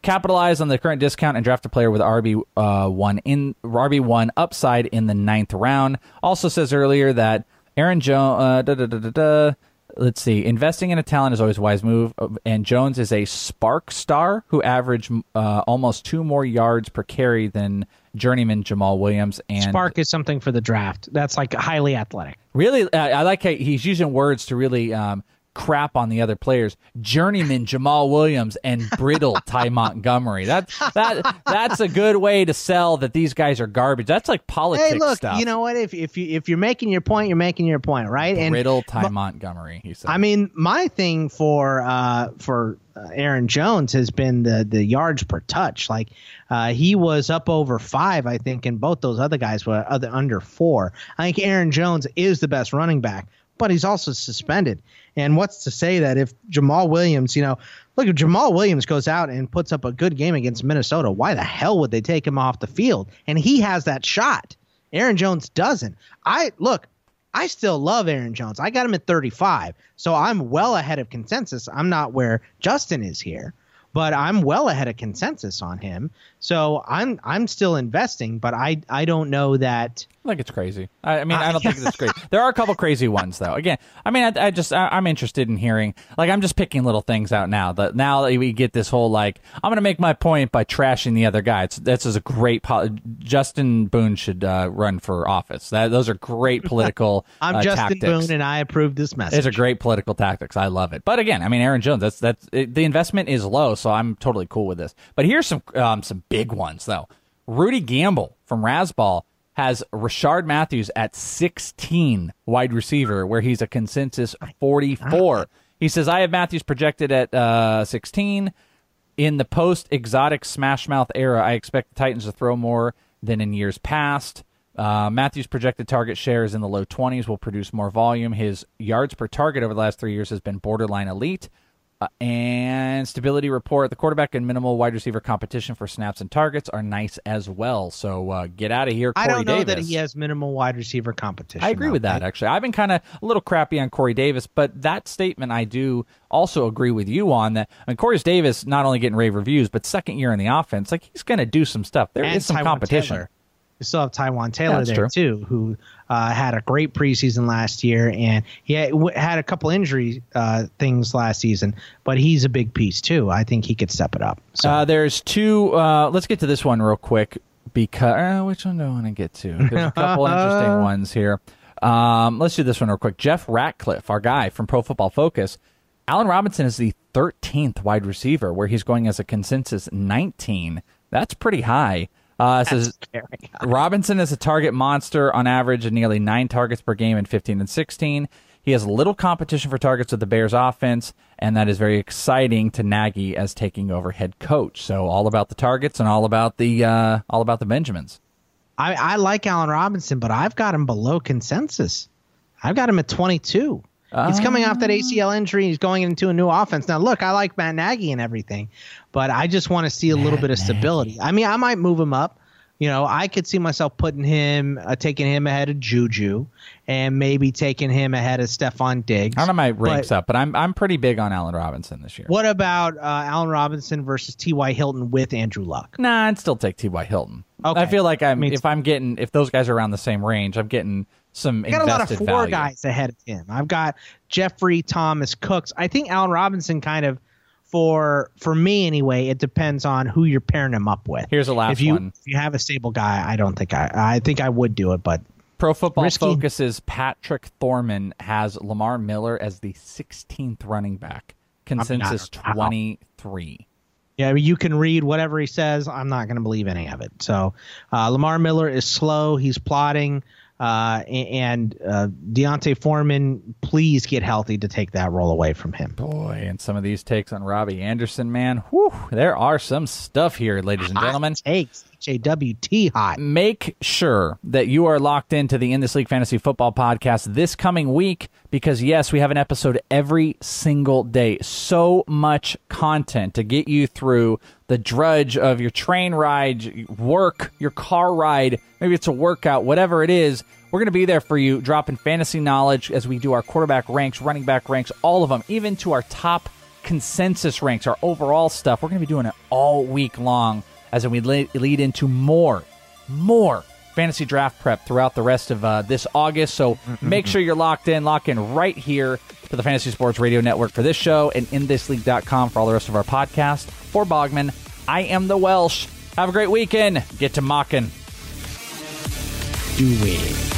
Capitalize on the current discount and draft a player with R B uh, one in R B one upside in the ninth round. Also says earlier that Aaron Jones. Uh, da, da, da, da, da, let's see. Investing in a talent is always a wise move, and Jones is a spark star who averaged uh, almost two more yards per carry than journeyman Jamal Williams. And spark is something for the draft. That's like highly athletic. Really, uh, I like how he's using words to really um, crap on the other players. Journeyman Jamal Williams and brittle Ty Montgomery. That that that's a good way to sell that these guys are garbage. That's like politics hey, look, stuff. You know what? If if you if you're making your point, you're making your point, right? Brittle and Ty Montgomery. He said. I mean, my thing for uh, for Aaron Jones has been the the yards per touch. Like uh, he was up over five, I think, and both those other guys were other under four. I think Aaron Jones is the best running back, but he's also suspended. And what's to say that if Jamal Williams, you know, look, if Jamal Williams goes out and puts up a good game against Minnesota, why the hell would they take him off the field? And he has that shot. Aaron Jones doesn't. I look. I still love Aaron Jones. I got him at thirty-five, so I'm well ahead of consensus. I'm not where Justin is here, but I'm well ahead of consensus on him. So I'm I'm still investing, but I I don't know that. I think it's crazy. I, I mean, I don't think it's crazy. There are a couple crazy ones, though. Again, I mean, I, I just I, I'm interested in hearing. Like, I'm just picking little things out now. That now that we get this whole like, I'm going to make my point by trashing the other guy. It's, this is a great. Po- Justin Boone should uh, run for office. That those are great political. I'm uh, Justin tactics. Boone, and I approve this message. These are great political tactics. I love it. But again, I mean, Aaron Jones. That's that's it, the investment is low, so I'm totally cool with this. But here's some um, some big ones though. Rudy Gamble from Razzball has Rashard Matthews at sixteen wide receiver, where he's a consensus forty-four. He says, I have Matthews projected at uh, sixteen. In the post-exotic smash mouth era, I expect the Titans to throw more than in years past. Uh, Matthews' projected target share is in the low twenties, will produce more volume. His yards per target over the last three years has been borderline elite. Uh, and stability report, the quarterback and minimal wide receiver competition for snaps and targets are nice as well. So uh, get out of here, Corey I don't know Davis. that he has minimal wide receiver competition. I agree though. with that, actually. I've been kind of a little crappy on Corey Davis, but that statement I do also agree with you on that. I mean, Corey Davis not only getting rave reviews, but second year in the offense, like he's going to do some stuff. There And is some Tyrod competition. Taylor. You still have Tywan Taylor That's there, true. too, who uh, had a great preseason last year, and he had, w- had a couple injury uh, things last season, but he's a big piece, too. I think he could step it up. So. Uh, there's two. Uh, let's get to this one real quick, because uh, which one do I want to get to? There's a couple interesting ones here. Um, let's do this one real quick. Jeff Ratcliffe, our guy from Pro Football Focus. Allen Robinson is the thirteenth wide receiver, where he's going as a consensus nineteen. That's pretty high. Uh, says Robinson is a target monster on average, at nearly nine targets per game in fifteen and sixteen. He has little competition for targets with the Bears offense, and that is very exciting to Nagy as taking over head coach. So all about the targets and all about the uh, all about the Benjamins. I, I like Allen Robinson, but I've got him below consensus. I've got him at twenty-two. Uh, he's coming off that A C L injury. He's going into a new offense. Now, look, I like Matt Nagy and everything, but I just want to see a Matt little bit of stability. Nagy. I mean, I might move him up. You know, I could see myself putting him, uh, taking him ahead of Juju, and maybe taking him ahead of Stephon Diggs. I don't know my ranks up, but I'm I'm pretty big on Allen Robinson this year. What about uh, Allen Robinson versus T Y. Hilton with Andrew Luck? Nah, I'd still take T Y. Hilton. Okay. I feel like I'm I mean, if I'm getting if those guys are around the same range, I'm getting some I got a lot of invested four value. guys ahead of him. I've got Jeffrey, Thomas, Cooks. I think Allen Robinson kind of, for for me anyway, it depends on who you're pairing him up with. Here's the last if you, one. If you have a stable guy, I don't think I I think I would do it, but Pro Football risky. Focus's Patrick Thorman has Lamar Miller as the sixteenth running back. Consensus I mean, I- twenty-three. Yeah, I mean, you can read whatever he says. I'm not going to believe any of it. So uh, Lamar Miller is slow. He's plodding. Uh, and uh, Deontay Foreman, please get healthy to take that role away from him. Boy, and some of these takes on Robbie Anderson, man. Whew, there are some stuff here, ladies and gentlemen. Hot takes. H A W T hot. Make sure that you are locked into the In This League Fantasy Football Podcast this coming week because, yes, we have an episode every single day. So much content to get you through the drudge of your train ride, work, your car ride. Maybe it's a workout, whatever it is. We're going to be there for you, dropping fantasy knowledge as we do our quarterback ranks, running back ranks, all of them, even to our top consensus ranks, our overall stuff. We're going to be doing it all week long as we lead, lead into more, more fantasy draft prep throughout the rest of uh, this August. So mm-hmm. make sure you're locked in, lock in right here for the Fantasy Sports Radio Network for this show and in this league dot com for all the rest of our podcasts. For Bogman, I am the Welsh. Have a great weekend. Get to mocking. Do we?